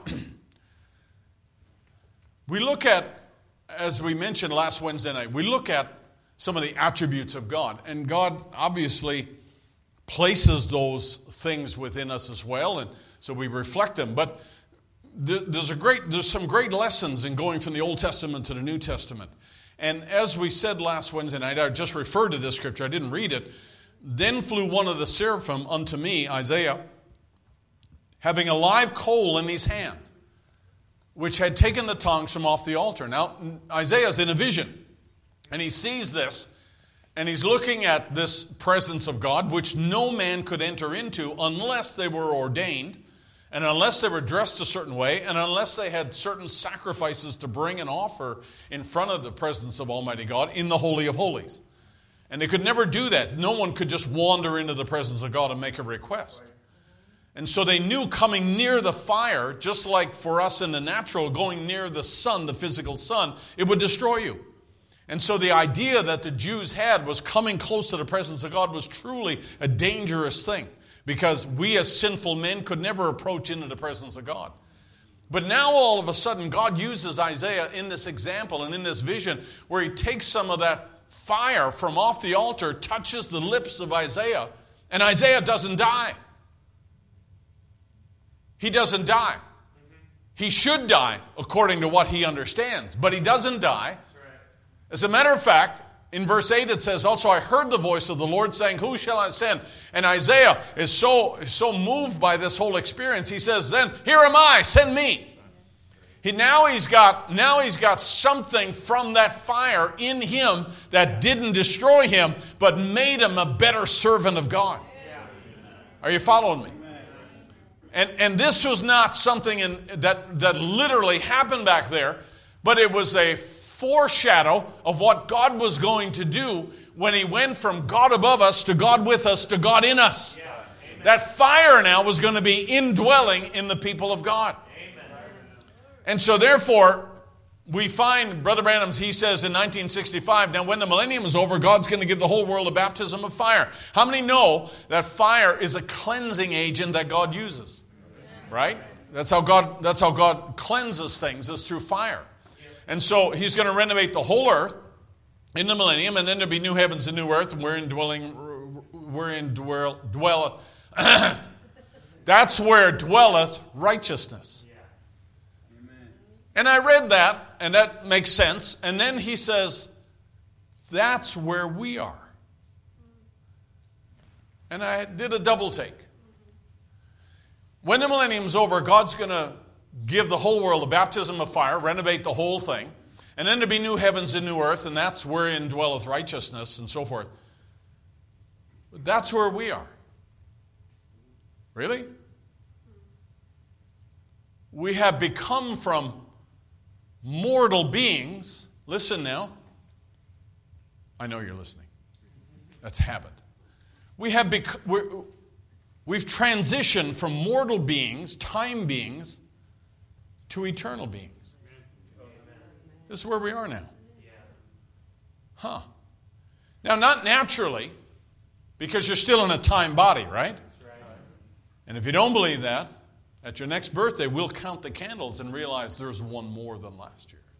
we look at, as we mentioned last Wednesday night, we look at some of the attributes of God. And God obviously places those things within us as well, and so we reflect them. But there's a great, there's some great lessons in going from the Old Testament to the New Testament. And as we said last Wednesday night, I just referred to this scripture, I didn't read it. Then flew one of the seraphim unto me, Isaiah, having a live coal in his hand, which had taken the tongs from off the altar. Now, Isaiah's in a vision, and he sees this, and he's looking at this presence of God, which no man could enter into unless they were ordained, and unless they were dressed a certain way, and unless they had certain sacrifices to bring and offer in front of the presence of Almighty God in the Holy of Holies. And they could never do that. No one could just wander into the presence of God and make a request. And so they knew coming near the fire, just like for us in the natural, going near the sun, the physical sun, it would destroy you. And so the idea that the Jews had was coming close to the presence of God was truly a dangerous thing, because we as sinful men could never approach into the presence of God. But now all of a sudden God uses Isaiah in this example and in this vision where he takes some of that fire from off the altar, touches the lips of Isaiah, and Isaiah doesn't die. He doesn't die. He should die according to what he understands, but he doesn't die. As a matter of fact, in verse eight it says, also I heard the voice of the Lord saying, who shall I send? And Isaiah is so, is so moved by this whole experience, he says, then here am I, send me. He, now, he's got, now he's got something from that fire in him that didn't destroy him, but made him a better servant of God. Are you following me? And, and this was not something in, that, that literally happened back there, but it was a foreshadow of what God was going to do when he went from God above us to God with us to God in us. Yeah, that fire now was going to be indwelling in the people of God. Amen. And so therefore, we find, Brother Branham's, he says in nineteen sixty-five, now when the millennium is over, God's going to give the whole world a baptism of fire. How many know that fire is a cleansing agent that God uses? Right? That's how God, that's how God cleanses things, is through fire. And so he's going to renovate the whole earth in the millennium, and then there'll be new heavens and new earth, and we're in dwelling, we're in dwell, dwell. That's where dwelleth righteousness. And I read that, and that makes sense. And then he says, that's where we are. And I did a double take. When the millennium's over, God's going to give the whole world a baptism of fire, renovate the whole thing, and then there'll be new heavens and new earth, and that's wherein dwelleth righteousness, and so forth. But that's where we are. Really? We have become from mortal beings. Listen now. I know you're listening. That's habit. We have bec- we're, we've transitioned from mortal beings, time beings, to eternal beings. This is where we are now. Huh. Now, not naturally, because you're still in a time body, right? And if you don't believe that, at your next birthday, we'll count the candles and realize there's one more than last year.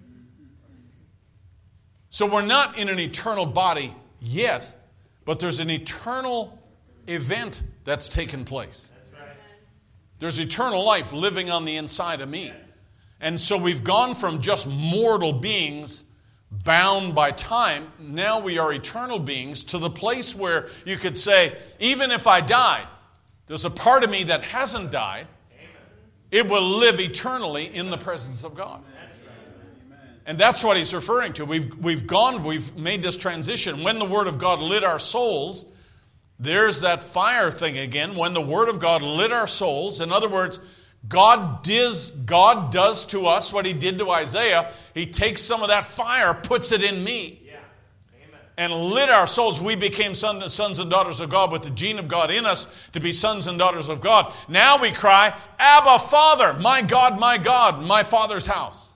So we're not in an eternal body yet, but there's an eternal event that's taken place. There's eternal life living on the inside of me. And so we've gone from just mortal beings bound by time. Now we are eternal beings to the place where you could say, even if I died, there's a part of me that hasn't died. It will live eternally in the presence of God. And that's what he's referring to. We've, we've gone, we've made this transition. When the Word of God lit our souls, there's that fire thing again. When the Word of God lit our souls, in other words, God does, God does to us what he did to Isaiah. He takes some of that fire, puts it in me, yeah. and lit our souls. We became sons, sons and daughters of God with the gene of God in us to be sons and daughters of God. Now we cry, Abba, Father, my God, my God, my Father's house.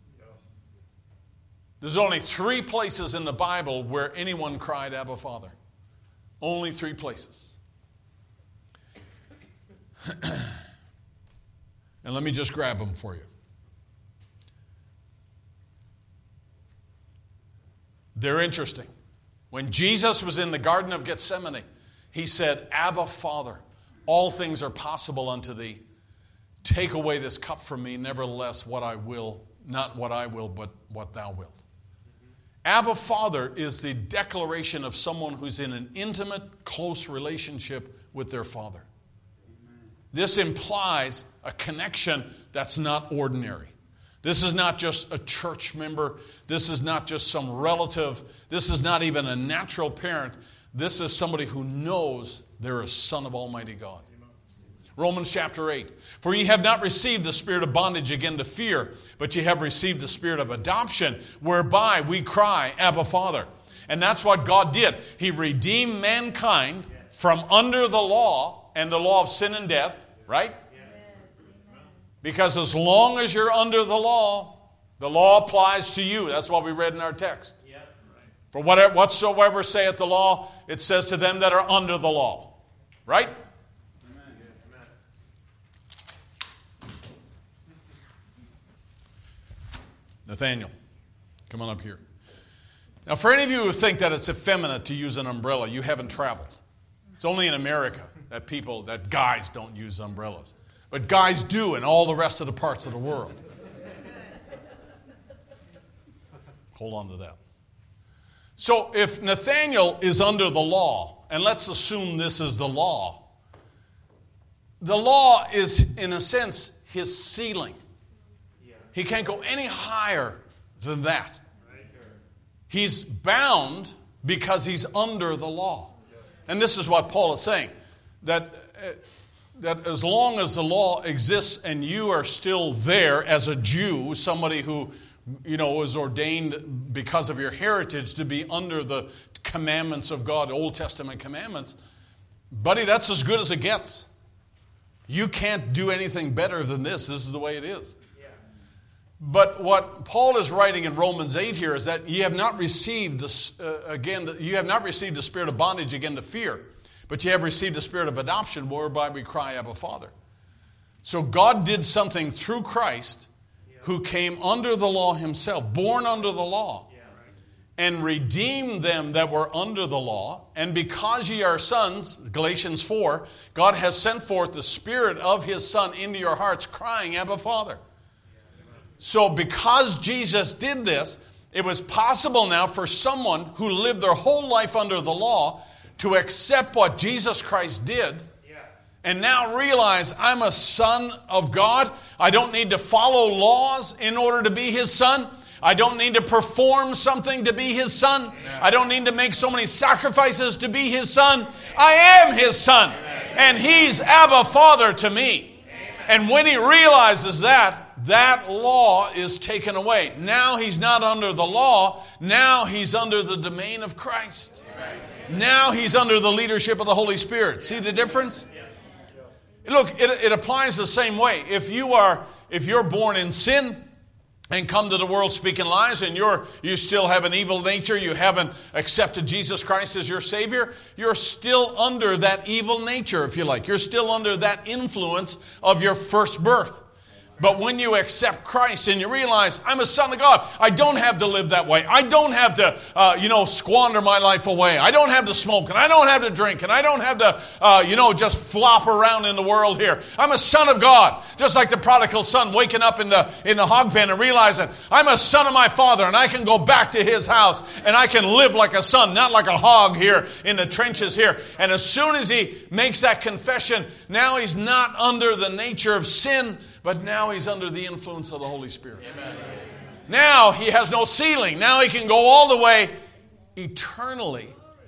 There's only three places in the Bible where anyone cried, Abba, Father. Only three places. And let me just grab them for you. They're interesting. When Jesus was in the Garden of Gethsemane, he said, Abba, Father, all things are possible unto thee. Take away this cup from me, nevertheless what I will, not what I will, but what thou wilt. Abba, Father is the declaration of someone who's in an intimate, close relationship with their Father. This implies a connection that's not ordinary. This is not just a church member. This is not just some relative. This is not even a natural parent. This is somebody who knows they're a son of Almighty God. Romans chapter eight. For ye have not received the spirit of bondage again to fear, but ye have received the spirit of adoption, whereby we cry, Abba, Father. And that's what God did. He redeemed mankind from under the law and the law of sin and death, right? Because as long as you're under the law, the law applies to you. That's what we read in our text. For whatever, whatsoever saith the law, it says to them that are under the law. Right? Nathaniel, come on up here. Now, for any of you who think that it's effeminate to use an umbrella, you haven't traveled. It's only in America that people, that guys don't use umbrellas. But guys do in all the rest of the parts of the world. Hold on to that. So if Nathaniel is under the law, and let's assume this is the law, the law is, in a sense, his ceiling. He can't go any higher than that. He's bound because he's under the law. And this is what Paul is saying, that, uh, that as long as the law exists and you are still there as a Jew, somebody who, you know, was ordained because of your heritage to be under the commandments of God, Old Testament commandments, buddy, that's as good as it gets. You can't do anything better than this. This is the way it is. But what Paul is writing in Romans eight here is that you have not received this, uh, again, you have not received the spirit of bondage again to fear, but you have received the spirit of adoption whereby we cry, Abba, Father. So God did something through Christ, who came under the law himself, born under the law, and redeemed them that were under the law. And because ye are sons, Galatians four, God has sent forth the Spirit of his Son into your hearts, crying, Abba, Father. So because Jesus did this, it was possible now for someone who lived their whole life under the law to accept what Jesus Christ did and now realize I'm a son of God. I don't need to follow laws in order to be his son. I don't need to perform something to be his son. I don't need to make so many sacrifices to be his son. I am his son. And he's Abba, Father to me. And when he realizes that, that law is taken away. Now he's not under the law. Now he's under the domain of Christ. Now he's under the leadership of the Holy Spirit. See the difference? Look, it, it applies the same way. If you are, if you're born in sin and come to the world speaking lies, and you're you still have an evil nature, you haven't accepted Jesus Christ as your Savior, you're still under that evil nature, if you like. You're still under that influence of your first birth. But when you accept Christ and you realize, I'm a son of God, I don't have to live that way. I don't have to, uh, you know, squander my life away. I don't have to smoke, and I don't have to drink, and I don't have to, uh, you know, just flop around in the world here. I'm a son of God, just like the prodigal son waking up in the in the hog pen and realizing, I'm a son of my father, and I can go back to his house, and I can live like a son, not like a hog here in the trenches here. And as soon as he makes that confession, now he's not under the nature of sin, but now he's under the influence of the Holy Spirit. Amen. Now he has no ceiling. Now he can go all the way eternally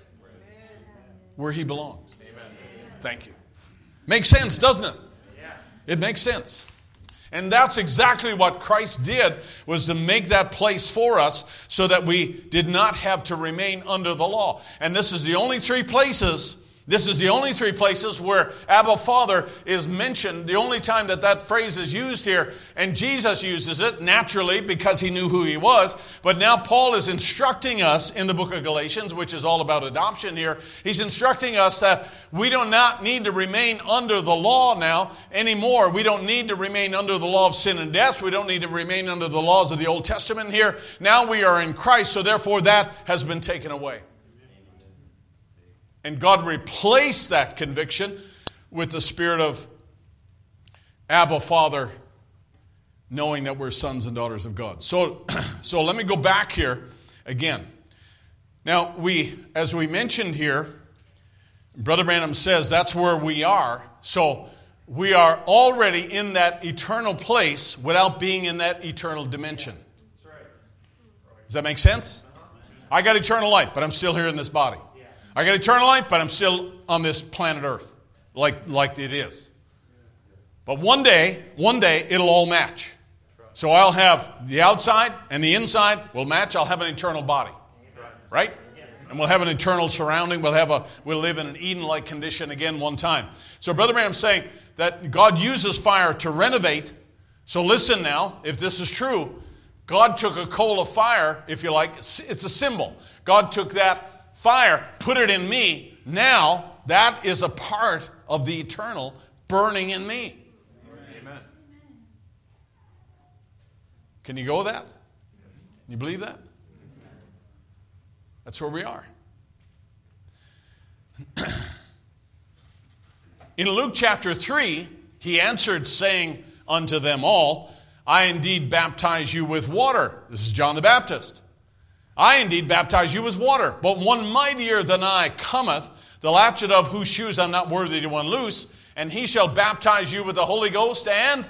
where he belongs. Amen. Thank you. Makes sense, doesn't it? It makes sense. And that's exactly what Christ did, was to make that place for us so that we did not have to remain under the law. And this is the only three places This is the only three places where Abba, Father is mentioned, the only time that that phrase is used here. And Jesus uses it naturally because he knew who he was. But now Paul is instructing us in the book of Galatians, which is all about adoption here. He's instructing us that we do not need to remain under the law now anymore. We don't need to remain under the law of sin and death. We don't need to remain under the laws of the Old Testament here. Now we are in Christ, so therefore that has been taken away. And God replaced that conviction with the spirit of Abba, Father, knowing that we're sons and daughters of God. So, so let me go back here again. Now, we, as we mentioned here, Brother Branham says that's where we are. So we are already in that eternal place without being in that eternal dimension. Does that make sense? I got eternal life, but I'm still here in this body. I got eternal life, but I'm still on this planet Earth, like, like it is. But one day, one day, it'll all match. So I'll have the outside and the inside will match. I'll have an eternal body. Right? And we'll have an eternal surrounding. We'll have a we'll live in an Eden-like condition again one time. So Brother Branham's saying that God uses fire to renovate. So listen now, if this is true, God took a coal of fire, if you like, it's a symbol. God took that fire, put it in me. Now, that is a part of the eternal burning in me. Amen. Can you go with that? Can you believe that? That's where we are. In Luke chapter three, he answered, saying unto them all, I indeed baptize you with water. This is John the Baptist. I indeed baptize you with water, but one mightier than I cometh, the latchet of whose shoes I'm not worthy to unloose, and he shall baptize you with the Holy Ghost and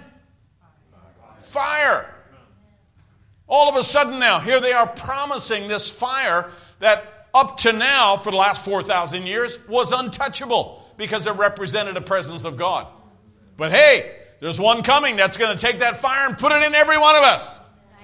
fire. All of a sudden now, here they are promising this fire that up to now, for the last four thousand years, was untouchable because it represented the presence of God. But hey, there's one coming that's going to take that fire and put it in every one of us.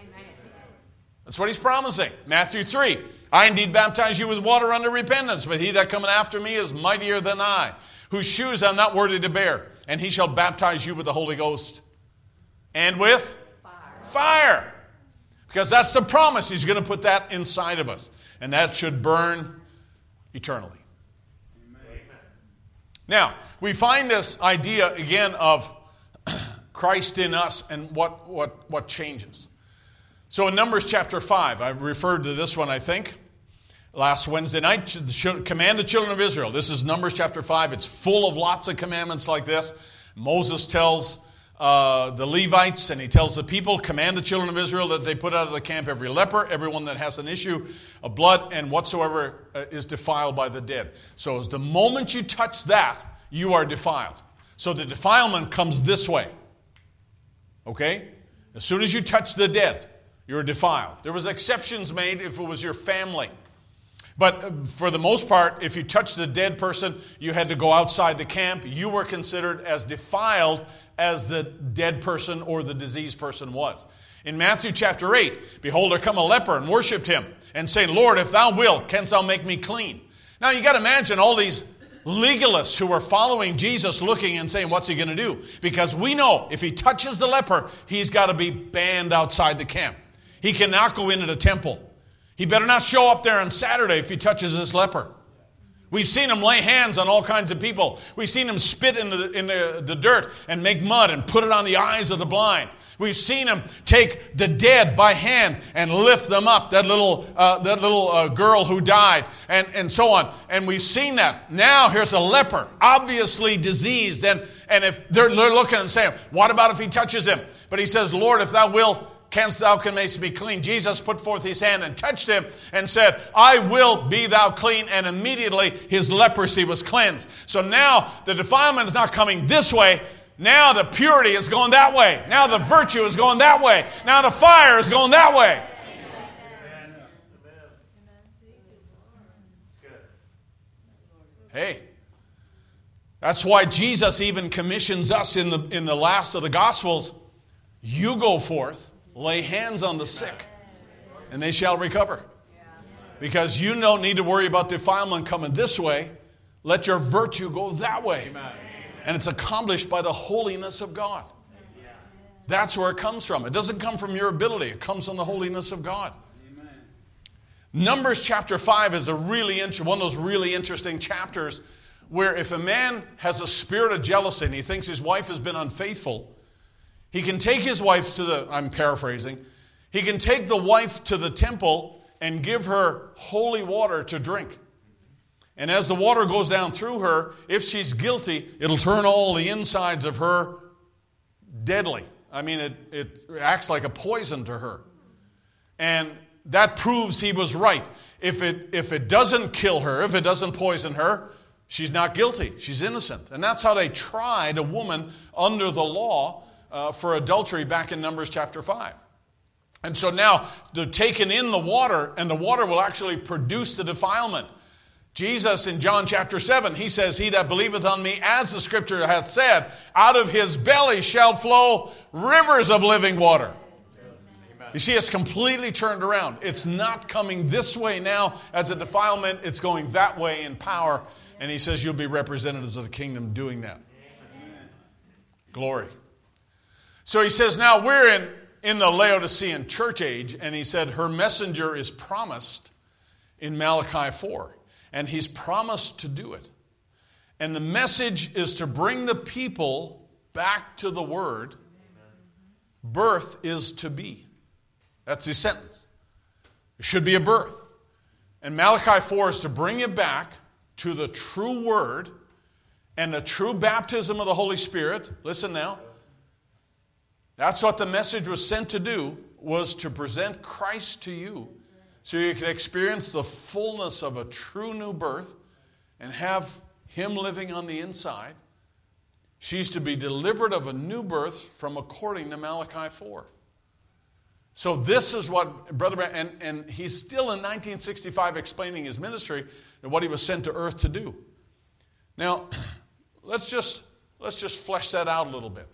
That's what he's promising. Matthew three, I indeed baptize you with water unto repentance, but he that cometh after me is mightier than I, whose shoes I'm not worthy to bear. And he shall baptize you with the Holy Ghost and with fire. fire. Because that's the promise. He's going to put that inside of us. And that should burn eternally. Amen. Now, we find this idea again of Christ in us and what, what, what changes. So in Numbers chapter five, I referred to this one, I think, last Wednesday night. Command the children of Israel. This is Numbers chapter five. It's full of lots of commandments like this. Moses tells uh, the Levites, and he tells the people, command the children of Israel that they put out of the camp every leper, everyone that has an issue of blood, and whatsoever uh, is defiled by the dead. So as the moment you touch that, you are defiled. So the defilement comes this way. Okay? As soon as you touch the dead, you're defiled. There was exceptions made if it was your family. But for the most part, if you touched the dead person, you had to go outside the camp. You were considered as defiled as the dead person or the diseased person was. In Matthew chapter eight, behold, there come a leper and worshipped him, and saying, Lord, if thou wilt, canst thou make me clean? Now you got to imagine all these legalists who are following Jesus looking and saying, what's he going to do? Because we know if he touches the leper, he's got to be banned outside the camp. He cannot go into the temple. He better not show up there on Saturday if he touches this leper. We've seen him lay hands on all kinds of people. We've seen him spit in the, in the, the dirt and make mud and put it on the eyes of the blind. We've seen him take the dead by hand and lift them up. That little uh, that little uh, girl who died, and, and so on. And we've seen that. Now here's a leper, obviously diseased. And, and if they're, they're looking and saying, what about if he touches him? But he says, Lord, if thou wilt, canst thou make me clean? Jesus put forth his hand and touched him and said, I will be thou clean. And immediately his leprosy was cleansed. So now the defilement is not coming this way. Now the purity is going that way. Now the virtue is going that way. Now the fire is going that way. Hey, that's why Jesus even commissions us in the, in the last of the Gospels. You go forth, lay hands on the sick, and they shall recover. Because you don't need to worry about defilement coming this way. Let your virtue go that way. Amen. And it's accomplished by the holiness of God. That's where it comes from. It doesn't come from your ability. It comes from the holiness of God. Amen. Numbers chapter five is a really inter- one of those really interesting chapters where if a man has a spirit of jealousy and he thinks his wife has been unfaithful, he can take his wife to the, I'm paraphrasing, he can take the wife to the temple and give her holy water to drink. And as the water goes down through her, if she's guilty, it'll turn all the insides of her deadly. I mean, it, it acts like a poison to her. And that proves he was right. If it, if it doesn't kill her, if it doesn't poison her, she's not guilty. She's innocent. And that's how they tried a woman under the law uh, for adultery back in Numbers chapter five. And so now they're taken in the water, and the water will actually produce the defilement. Jesus in John chapter seven, he says, he that believeth on me, as the scripture hath said, out of his belly shall flow rivers of living water. Amen. You see, it's completely turned around. It's not coming this way now as a defilement. It's going that way in power. And he says you'll be representatives of the kingdom doing that. Glory. So he says now we're in, in the Laodicean church age. And he said her messenger is promised in Malachi four. And he's promised to do it. And the message is to bring the people back to the Word. Birth is to be. That's the sentence. It should be a birth. And Malachi four is to bring you back to the true Word and the true baptism of the Holy Spirit. Listen now. That's what the message was sent to do, was to present Christ to you so you can experience the fullness of a true new birth and have Him living on the inside. She's to be delivered of a new birth from according to Malachi four. So this is what Brother Branham, and, and he's still in nineteen sixty-five explaining his ministry and what he was sent to earth to do. Now, let's just, let's just flesh that out a little bit.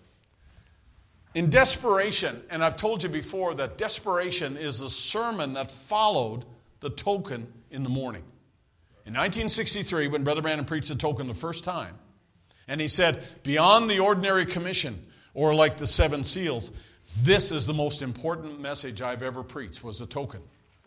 In desperation, and I've told you before that desperation is the sermon that followed the token in the morning. In nineteen sixty-three, when Brother Branham preached the token the first time, and he said, beyond the ordinary commission, or like the seven seals, this is the most important message I've ever preached, was the token.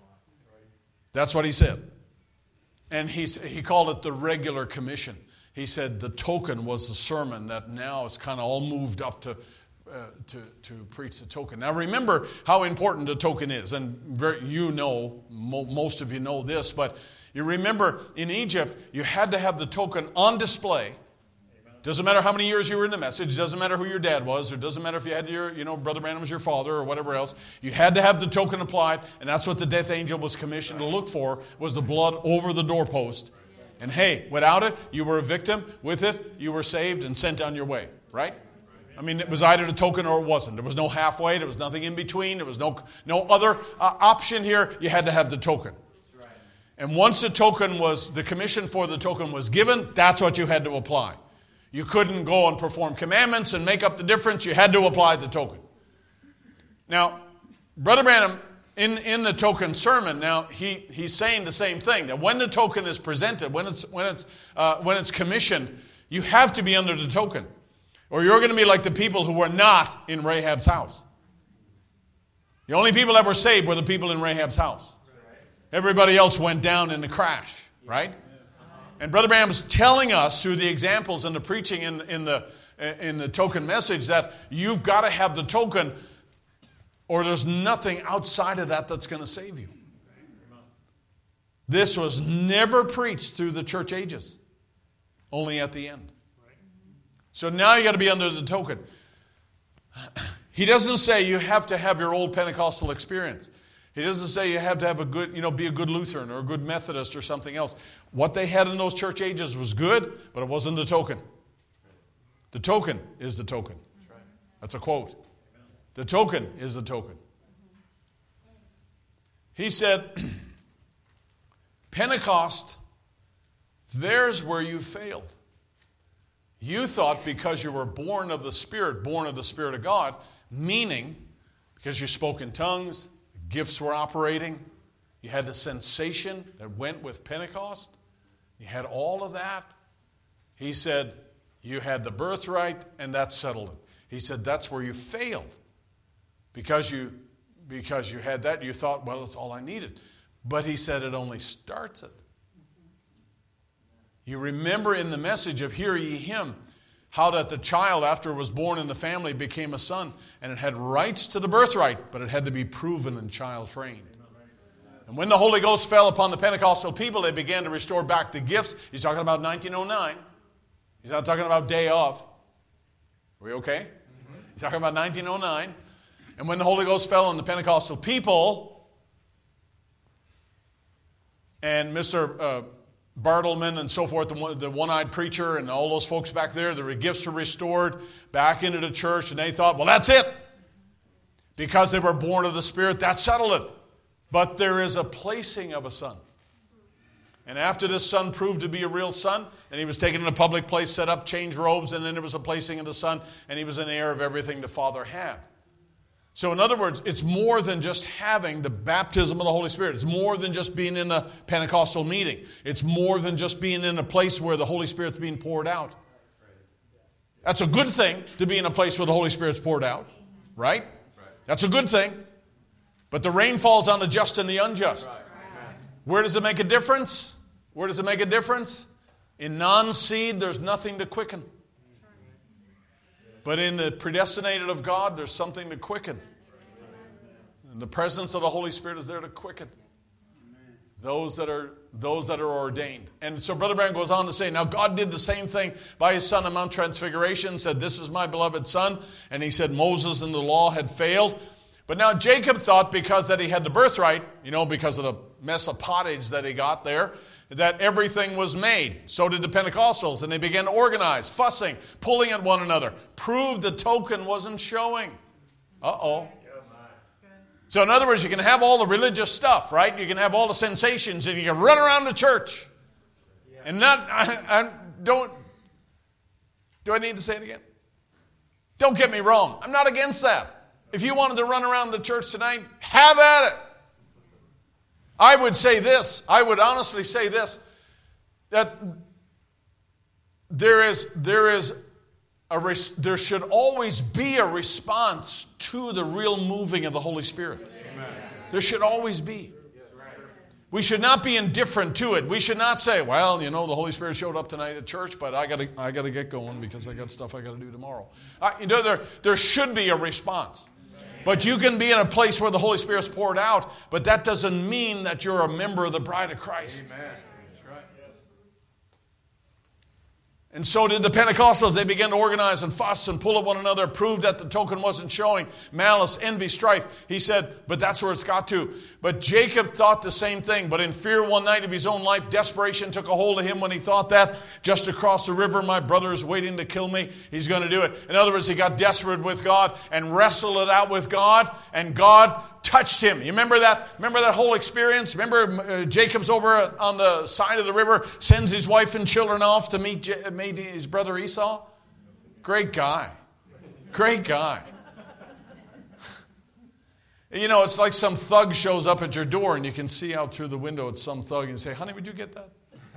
That's what he said. And he, he called it the regular commission. He said the token was the sermon that now is kind of all moved up to, uh, to, to preach the token. Now remember how important the token is. And very, you know, mo- most of you know this, but you remember in Egypt, you had to have the token on display. Doesn't matter how many years you were in the message. Doesn't matter who your dad was. Or doesn't matter if you had your, you know, Brother Branham was your father or whatever else. You had to have the token applied. And that's what the death angel was commissioned to look for, was the blood over the doorpost. And hey, without it, you were a victim. With it, you were saved and sent on your way. Right? I mean, it was either the token or it wasn't. There was no halfway. There was nothing in between. There was no, no other uh, option here. You had to have the token. And once the token was, the commission for the token was given, that's what you had to apply. You couldn't go and perform commandments and make up the difference. You had to apply the token. Now, Brother Branham, in, in the token sermon, now he, he's saying the same thing. That when the token is presented, when it's, when, it's, uh, when it's commissioned, you have to be under the token. Or you're going to be like the people who were not in Rahab's house. The only people that were saved were the people in Rahab's house. Everybody else went down in the crash, right? And Brother Branham's telling us through the examples and the preaching in, in, the, in the token message that you've got to have the token or there's nothing outside of that that's going to save you. This was never preached through the church ages, only at the end. So now you got to be under the token. He doesn't say you have to have your old Pentecostal experience. He doesn't say you have to have a good, you know, be a good Lutheran or a good Methodist or something else. What they had in those church ages was good, but it wasn't the token. The token is the token. That's a quote. The token is the token. He said, Pentecost, there's where you failed. You thought because you were born of the Spirit, born of the Spirit of God, meaning because you spoke in tongues, gifts were operating. You had the sensation that went with Pentecost. You had all of that. He said, you had the birthright, and that settled it. He said, that's where you failed. Because you, because you had that, you thought, well, that's all I needed. But he said it only starts it. You remember in the message of Hear Ye Him, how that the child, after it was born in the family, became a son. And it had rights to the birthright, but it had to be proven and child trained. And when the Holy Ghost fell upon the Pentecostal people, they began to restore back the gifts. He's talking about nineteen oh nine. He's not talking about day of. Are we okay? He's talking about nineteen oh nine. And when the Holy Ghost fell on the Pentecostal people, and Mister Uh, Bartleman and so forth, the, one, the one-eyed preacher and all those folks back there, the gifts were restored back into the church, and they thought, well, that's it. Because they were born of the Spirit, that settled it. But there is a placing of a son. And after this son proved to be a real son, and he was taken in a public place, set up, changed robes, and then there was a placing of the son, and he was an heir of everything the Father had. So in other words, it's more than just having the baptism of the Holy Spirit. It's more than just being in a Pentecostal meeting. It's more than just being in a place where the Holy Spirit's being poured out. That's a good thing, to be in a place where the Holy Spirit's poured out, right? That's a good thing. But the rain falls on the just and the unjust. Where does it make a difference? Where does it make a difference? In non-seed, there's nothing to quicken. But in the predestinated of God, there's something to quicken. And the presence of the Holy Spirit is there to quicken those that are those that are ordained. And so Brother Branham goes on to say, now God did the same thing by his Son on Mount Transfiguration, said, this is my beloved Son. And he said Moses and the law had failed. But now Jacob thought because that he had the birthright, you know, because of the mess of pottage that he got there, that everything was made. So did the Pentecostals. And they began to organize, fussing, pulling at one another. Proved the token wasn't showing. Uh-oh. So in other words, you can have all the religious stuff, right? You can have all the sensations, and you can run around the church. And not, I, I don't, do I need to say it again? Don't get me wrong. I'm not against that. If you wanted to run around the church tonight, have at it. I would say this, I would honestly say this, that there is, there is a res, there should always be a response to the real moving of the Holy Spirit. Amen. There should always be. We should not be indifferent to it. We should not say, well, you know, the Holy Spirit showed up tonight at church, but I got to I got to get going because I got stuff I got to do tomorrow. I, you know, there there should be a response. But you can be in a place where the Holy Spirit's poured out, but that doesn't mean that you're a member of the bride of Christ. Amen. That's right. And so did the Pentecostals. They began to organize and fuss and pull at one another, proved that the token wasn't showing. Malice, envy, strife. He said, but that's where it's got to. But Jacob thought the same thing. But in fear one night of his own life, desperation took a hold of him when he thought that. Just across the river, my brother is waiting to kill me. He's going to do it. In other words, he got desperate with God and wrestled it out with God. And God touched him. You remember that? Remember that whole experience? Remember uh, Jacob's over on the side of the river, sends his wife and children off to meet, J- meet his brother Esau? Great guy. Great guy. You know, it's like some thug shows up at your door and you can see out through the window it's some thug and you say, honey, would you get that?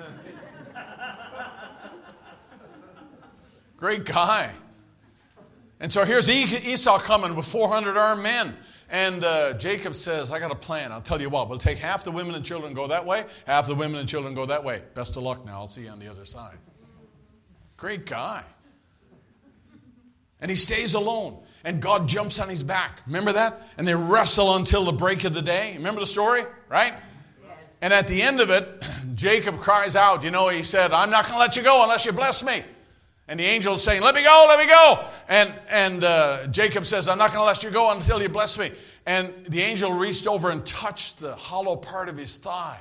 Great guy. And so here's Esau coming with four hundred armed men. And uh, Jacob says, I got a plan. I'll tell you what. We'll take half the women and children go that way. Half the women and children go that way. Best of luck now. I'll see you on the other side. Great guy. And he stays alone. And God jumps on his back. Remember that? And they wrestle until the break of the day. Remember the story? Right? Yes. And at the end of it, Jacob cries out. You know, he said, I'm not going to let you go unless you bless me. And the angel is saying, let me go, let me go. And and uh, Jacob says, I'm not going to let you go until you bless me. And the angel reached over and touched the hollow part of his thigh.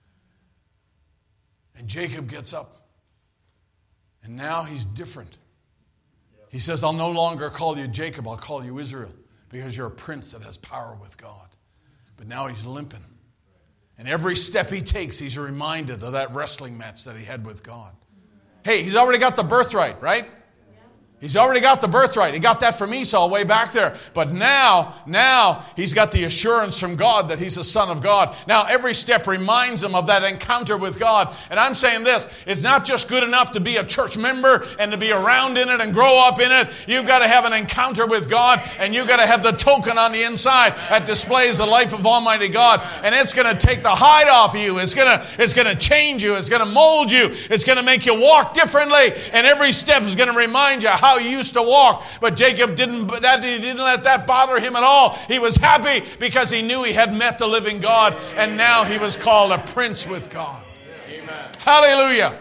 And Jacob gets up. And now he's different. He says, I'll no longer call you Jacob, I'll call you Israel, because you're a prince that has power with God. But now he's limping. And every step he takes, he's reminded of that wrestling match that he had with God. Hey, he's already got the birthright, right? He's already got the birthright. He got that from Esau way back there. But now, now he's got the assurance from God that he's a son of God. Now every step reminds him of that encounter with God. And I'm saying this, it's not just good enough to be a church member and to be around in it and grow up in it. You've got to have an encounter with God, and you've got to have the token on the inside that displays the life of Almighty God. And it's going to take the hide off you. It's going to, it's going to change you. It's going to mold you. It's going to make you walk differently. And every step is going to remind you how he used to walk. But Jacob didn't, that, he didn't let that bother him at all. He was happy because he knew he had met the living God, and now he was called a prince with God. Amen. Hallelujah.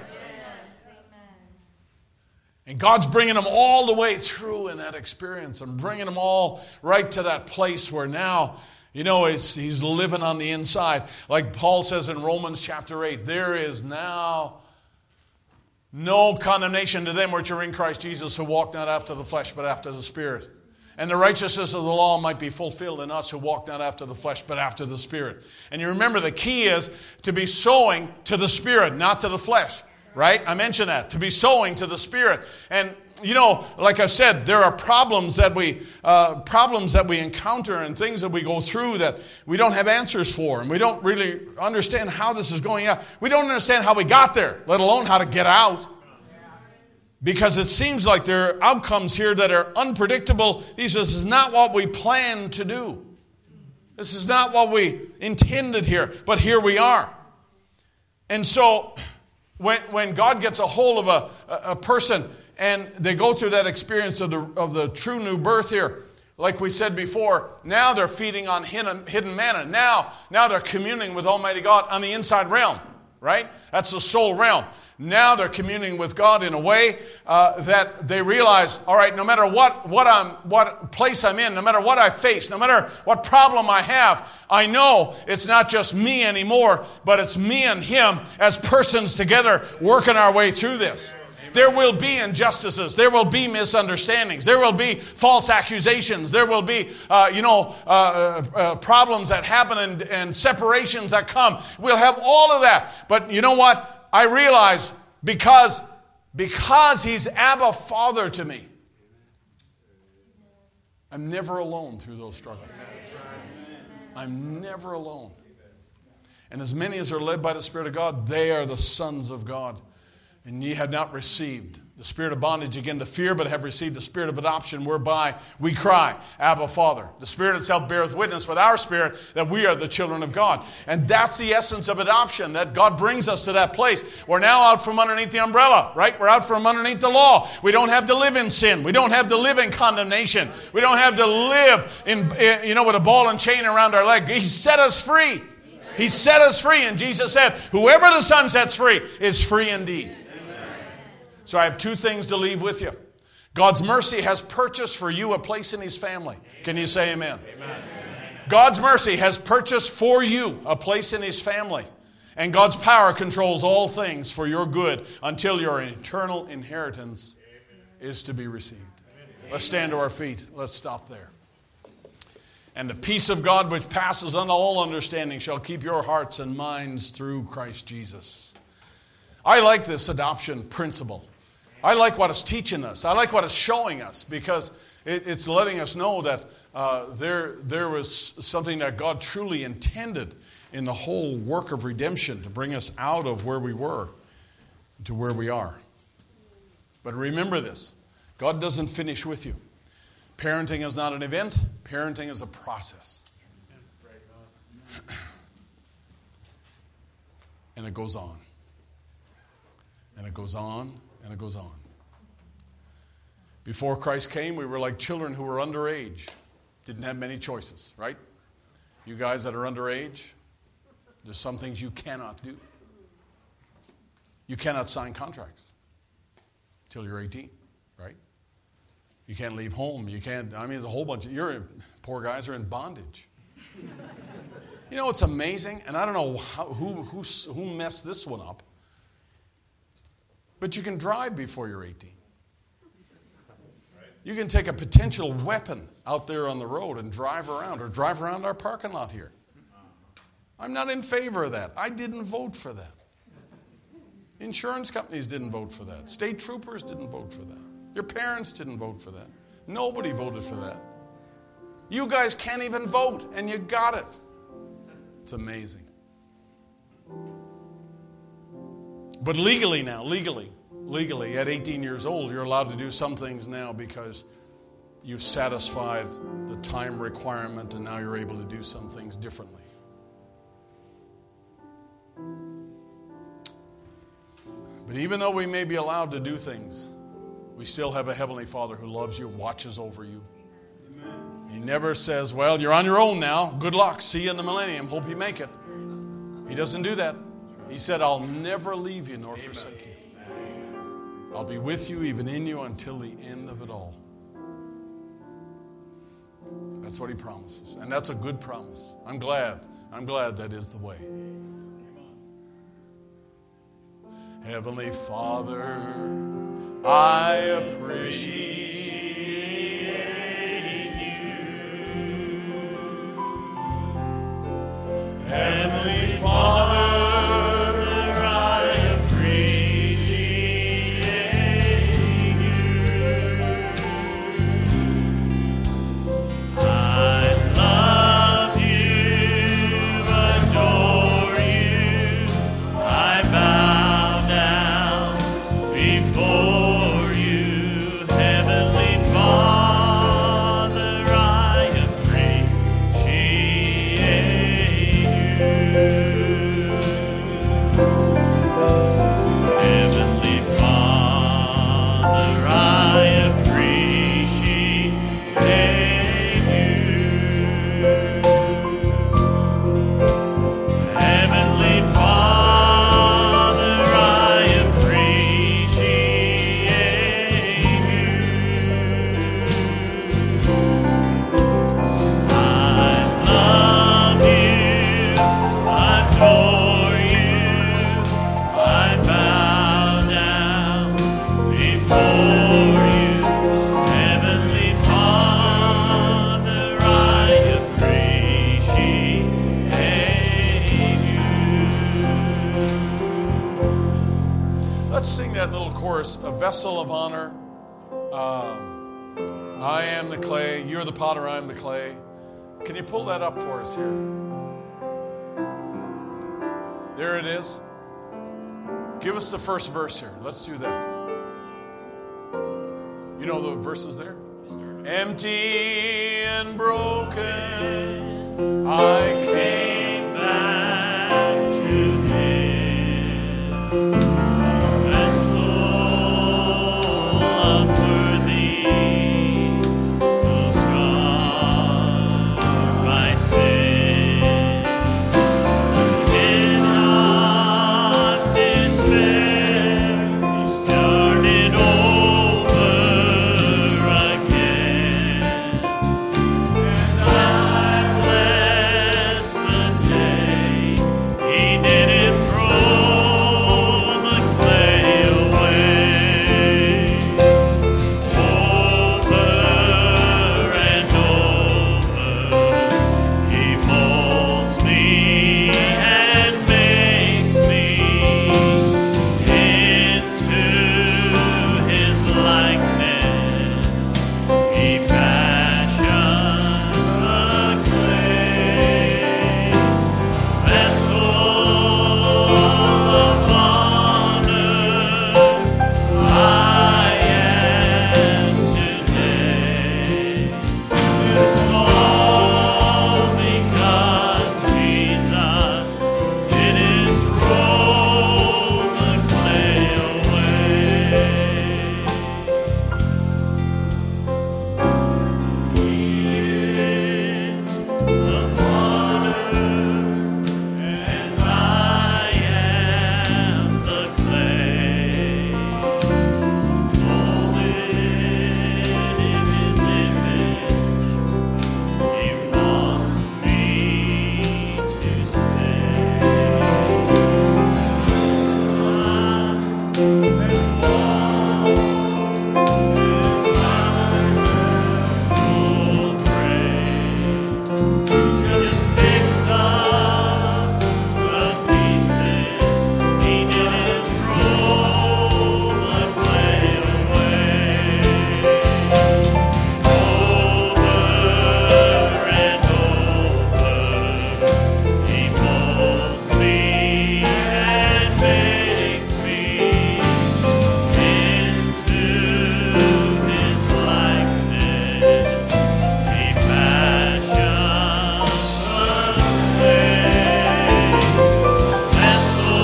And God's bringing them all the way through in that experience and bringing them all right to that place where now, you know, he's, he's living on the inside. Like Paul says in Romans chapter eight, there is now no condemnation to them which are in Christ Jesus, who walk not after the flesh, but after the Spirit. And the righteousness of the law might be fulfilled in us who walk not after the flesh, but after the Spirit. And you remember the key is to be sowing to the Spirit, not to the flesh. Right? I mentioned that. To be sowing to the Spirit. And you know, like I said, there are problems that we uh, problems that we encounter and things that we go through that we don't have answers for, and we don't really understand how this is going out. We don't understand how we got there, let alone how to get out. Because it seems like there are outcomes here that are unpredictable. He says, this is not what we planned to do. This is not what we intended here, but here we are. And so when when God gets a hold of a, a person and they go through that experience of the, of the true new birth here, like we said before, now they're feeding on hidden, hidden manna. Now, now they're communing with Almighty God on the inside realm, right? That's the soul realm. Now they're communing with God in a way uh, that they realize, all right, no matter what what I'm what place I'm in, no matter what I face, no matter what problem I have, I know it's not just me anymore, but it's me and Him as persons together working our way through this. There will be injustices. There will be misunderstandings. There will be false accusations. There will be, uh, you know, uh, uh, problems that happen and, and separations that come. We'll have all of that. But you know what? I realize because, because He's Abba Father to me, I'm never alone through those struggles. I'm never alone. And as many as are led by the Spirit of God, they are the sons of God. And ye had not received the spirit of bondage again to fear, but have received the spirit of adoption, whereby we cry, Abba, Father. The Spirit itself beareth witness with our spirit that we are the children of God. And that's the essence of adoption, that God brings us to that place. We're now out from underneath the umbrella, right? We're out from underneath the law. We don't have to live in sin. We don't have to live in condemnation. We don't have to live in, you know, with a ball and chain around our leg. He set us free. He set us free. And Jesus said, whoever the Son sets free is free indeed. So I have two things to leave with you. God's mercy has purchased for you a place in His family. Can you say amen? Amen. God's mercy has purchased for you a place in His family. And God's power controls all things for your good until your eternal inheritance is to be received. Let's stand to our feet. Let's stop there. And the peace of God which passes unto all understanding shall keep your hearts and minds through Christ Jesus. I like this adoption principle. I like what it's teaching us. I like what it's showing us, because it, it's letting us know that uh, there, there was something that God truly intended in the whole work of redemption to bring us out of where we were to where we are. But remember this, God doesn't finish with you. Parenting is not an event. Parenting is a process. And it goes on. And it goes on, and it goes on. Before Christ came, we were like children who were underage. Didn't have many choices, right? You guys that are underage, there's some things you cannot do. You cannot sign contracts until you're eighteen, right? You can't leave home. You can't, I mean, there's a whole bunch of, you're in, poor guys are in bondage. You know, it's amazing, and I don't know how, who, who, who messed this one up. But you can drive before you're eighteen. You can take a potential weapon out there on the road and drive around, or drive around our parking lot here. I'm not in favor of that. I didn't vote for that. Insurance companies didn't vote for that. State troopers didn't vote for that. Your parents didn't vote for that. Nobody voted for that. You guys can't even vote, and you got it. It's amazing. But legally now, legally, legally, at eighteen years old, you're allowed to do some things now because you've satisfied the time requirement, and now you're able to do some things differently. But even though we may be allowed to do things, we still have a Heavenly Father who loves you and watches over you. Amen. He never says, well, you're on your own now. Good luck. See you in the millennium. Hope you make it. He doesn't do that. He said, I'll never leave you nor forsake you. I'll be with you, even in you, until the end of it all. That's what He promises. And that's a good promise. I'm glad. I'm glad that is the way. Heavenly Father, I appreciate you. Heavenly Father, I appreciate you. that little chorus, a vessel of honor. Um, I am the clay, you're the potter, I am the clay. Can you pull that up for us here? There it is. Give us the first verse here. Let's do that. You know the verses there? Empty and broken, I came back to Him. Vessel unworthy, so scarred by sin. Did not despair, started over again. And I bless the day He didn't throw the clay away. Over and over He molds me and makes me into His likeness. He fashions the clay, vessel of honor. I am today. It's all because Jesus didn't throw the clay away. He is the potter, and I am the clay, molded in His image. He wants me to stay. And so, will pray. Just fix up the pieces. He didn't throw the clay away. Over and over, He molds me and makes me into His likeness. He fashions the clay, vessel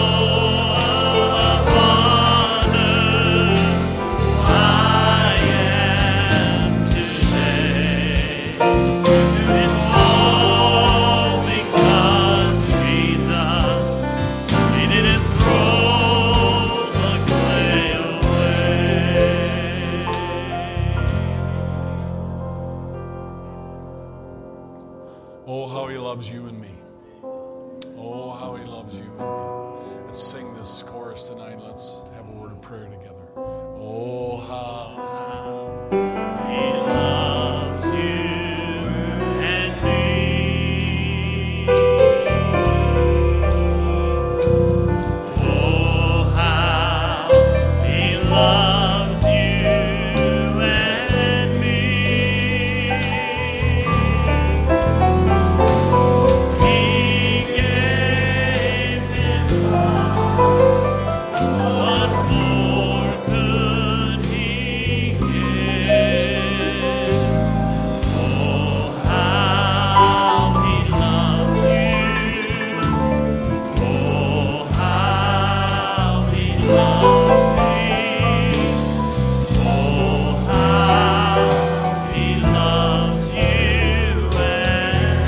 of honor. I am today. It's all because Jesus, He didn't throw the clay away. Oh, how He loves you and me. Oh, how He loves you and me. Let's sing this chorus tonight. Let's have a word of prayer together. Oh, how He loves you and me. Oh, how He loves you and me. He gave His life. What more could He give? Oh, how He loves you. Oh, how He loves me. Oh, how He loves you and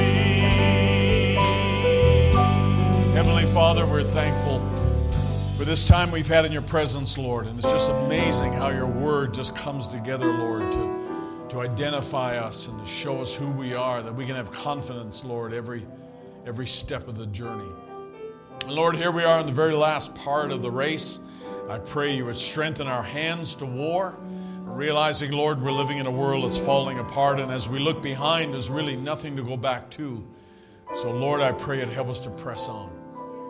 me. Heavenly Father, we're thankful for this time we've had in your presence, Lord. And it's just amazing how your word just comes together, Lord, to, to identify us and to show us who we are, that we can have confidence, Lord, every, every step of the journey. And Lord, here we are in the very last part of the race. I pray you would strengthen our hands to war, realizing, Lord, we're living in a world that's falling apart, and as we look behind, there's really nothing to go back to. So, Lord, I pray it help us to press on.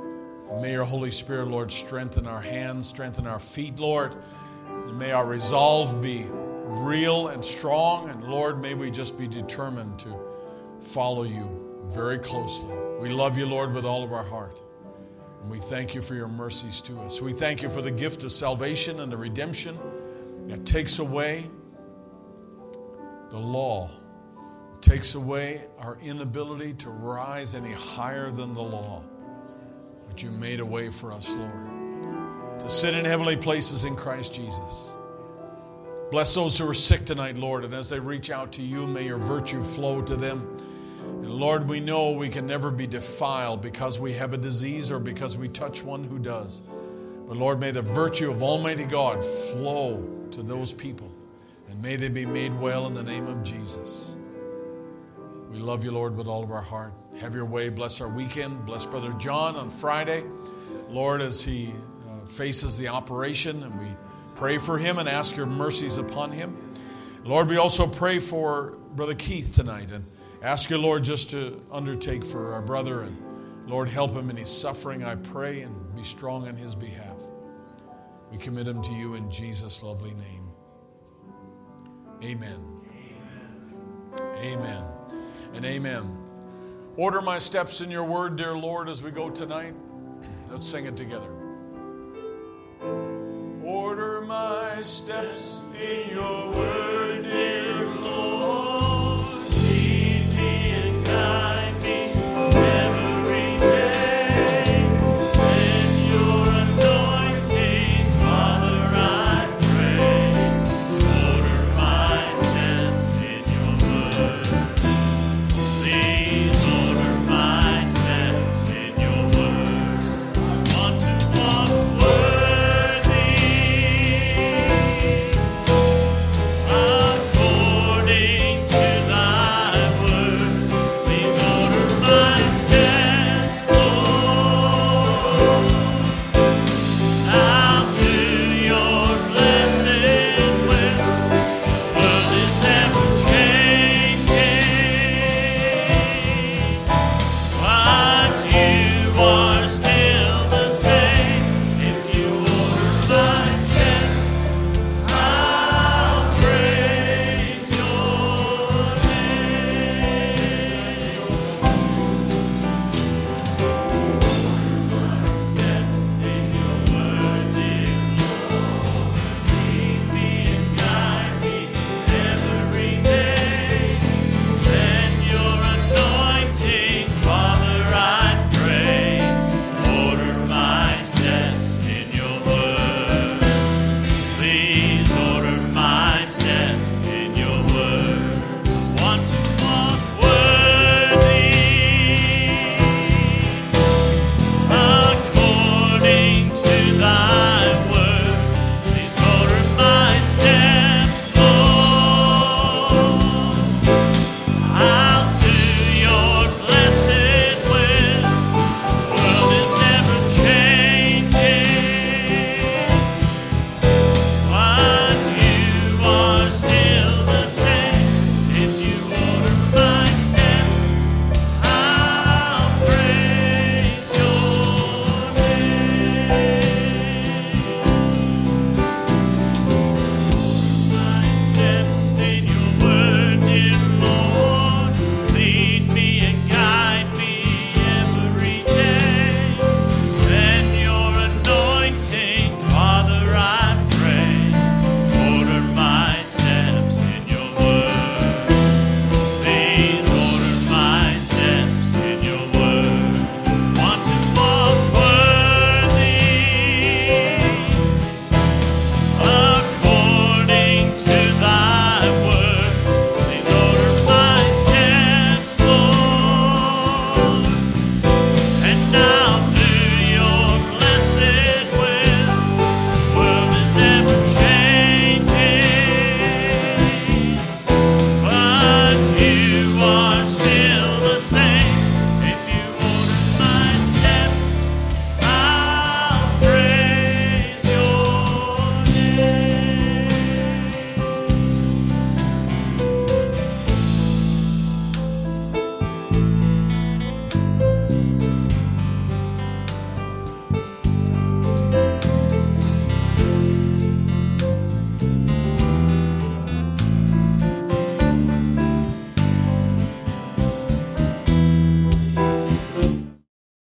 May your Holy Spirit, Lord, strengthen our hands, strengthen our feet, Lord. And may our resolve be real and strong. And Lord, may we just be determined to follow you very closely. We love you, Lord, with all of our heart. And we thank you for your mercies to us. We thank you for the gift of salvation and the redemption that takes away the law, takes away our inability to rise any higher than the law. But you made a way for us, Lord, to sit in heavenly places in Christ Jesus. Bless those who are sick tonight, Lord, and as they reach out to you, may your virtue flow to them. And Lord, we know we can never be defiled because we have a disease or because we touch one who does. But Lord, may the virtue of Almighty God flow to those people, and may they be made well in the name of Jesus. We love you, Lord, with all of our heart. Have your way. Bless our weekend. Bless Brother John on Friday, Lord, as he uh, faces the operation, and we pray for him and ask your mercies upon him. Lord, we also pray for Brother Keith tonight and ask you, Lord, just to undertake for our brother, and Lord, help him in his suffering, I pray, and be strong on his behalf. We commit him to you in Jesus' lovely name. Amen. Amen. Amen. And amen. Order my steps in your word, dear Lord, as we go tonight. Let's sing it together. Order my steps in your word, dear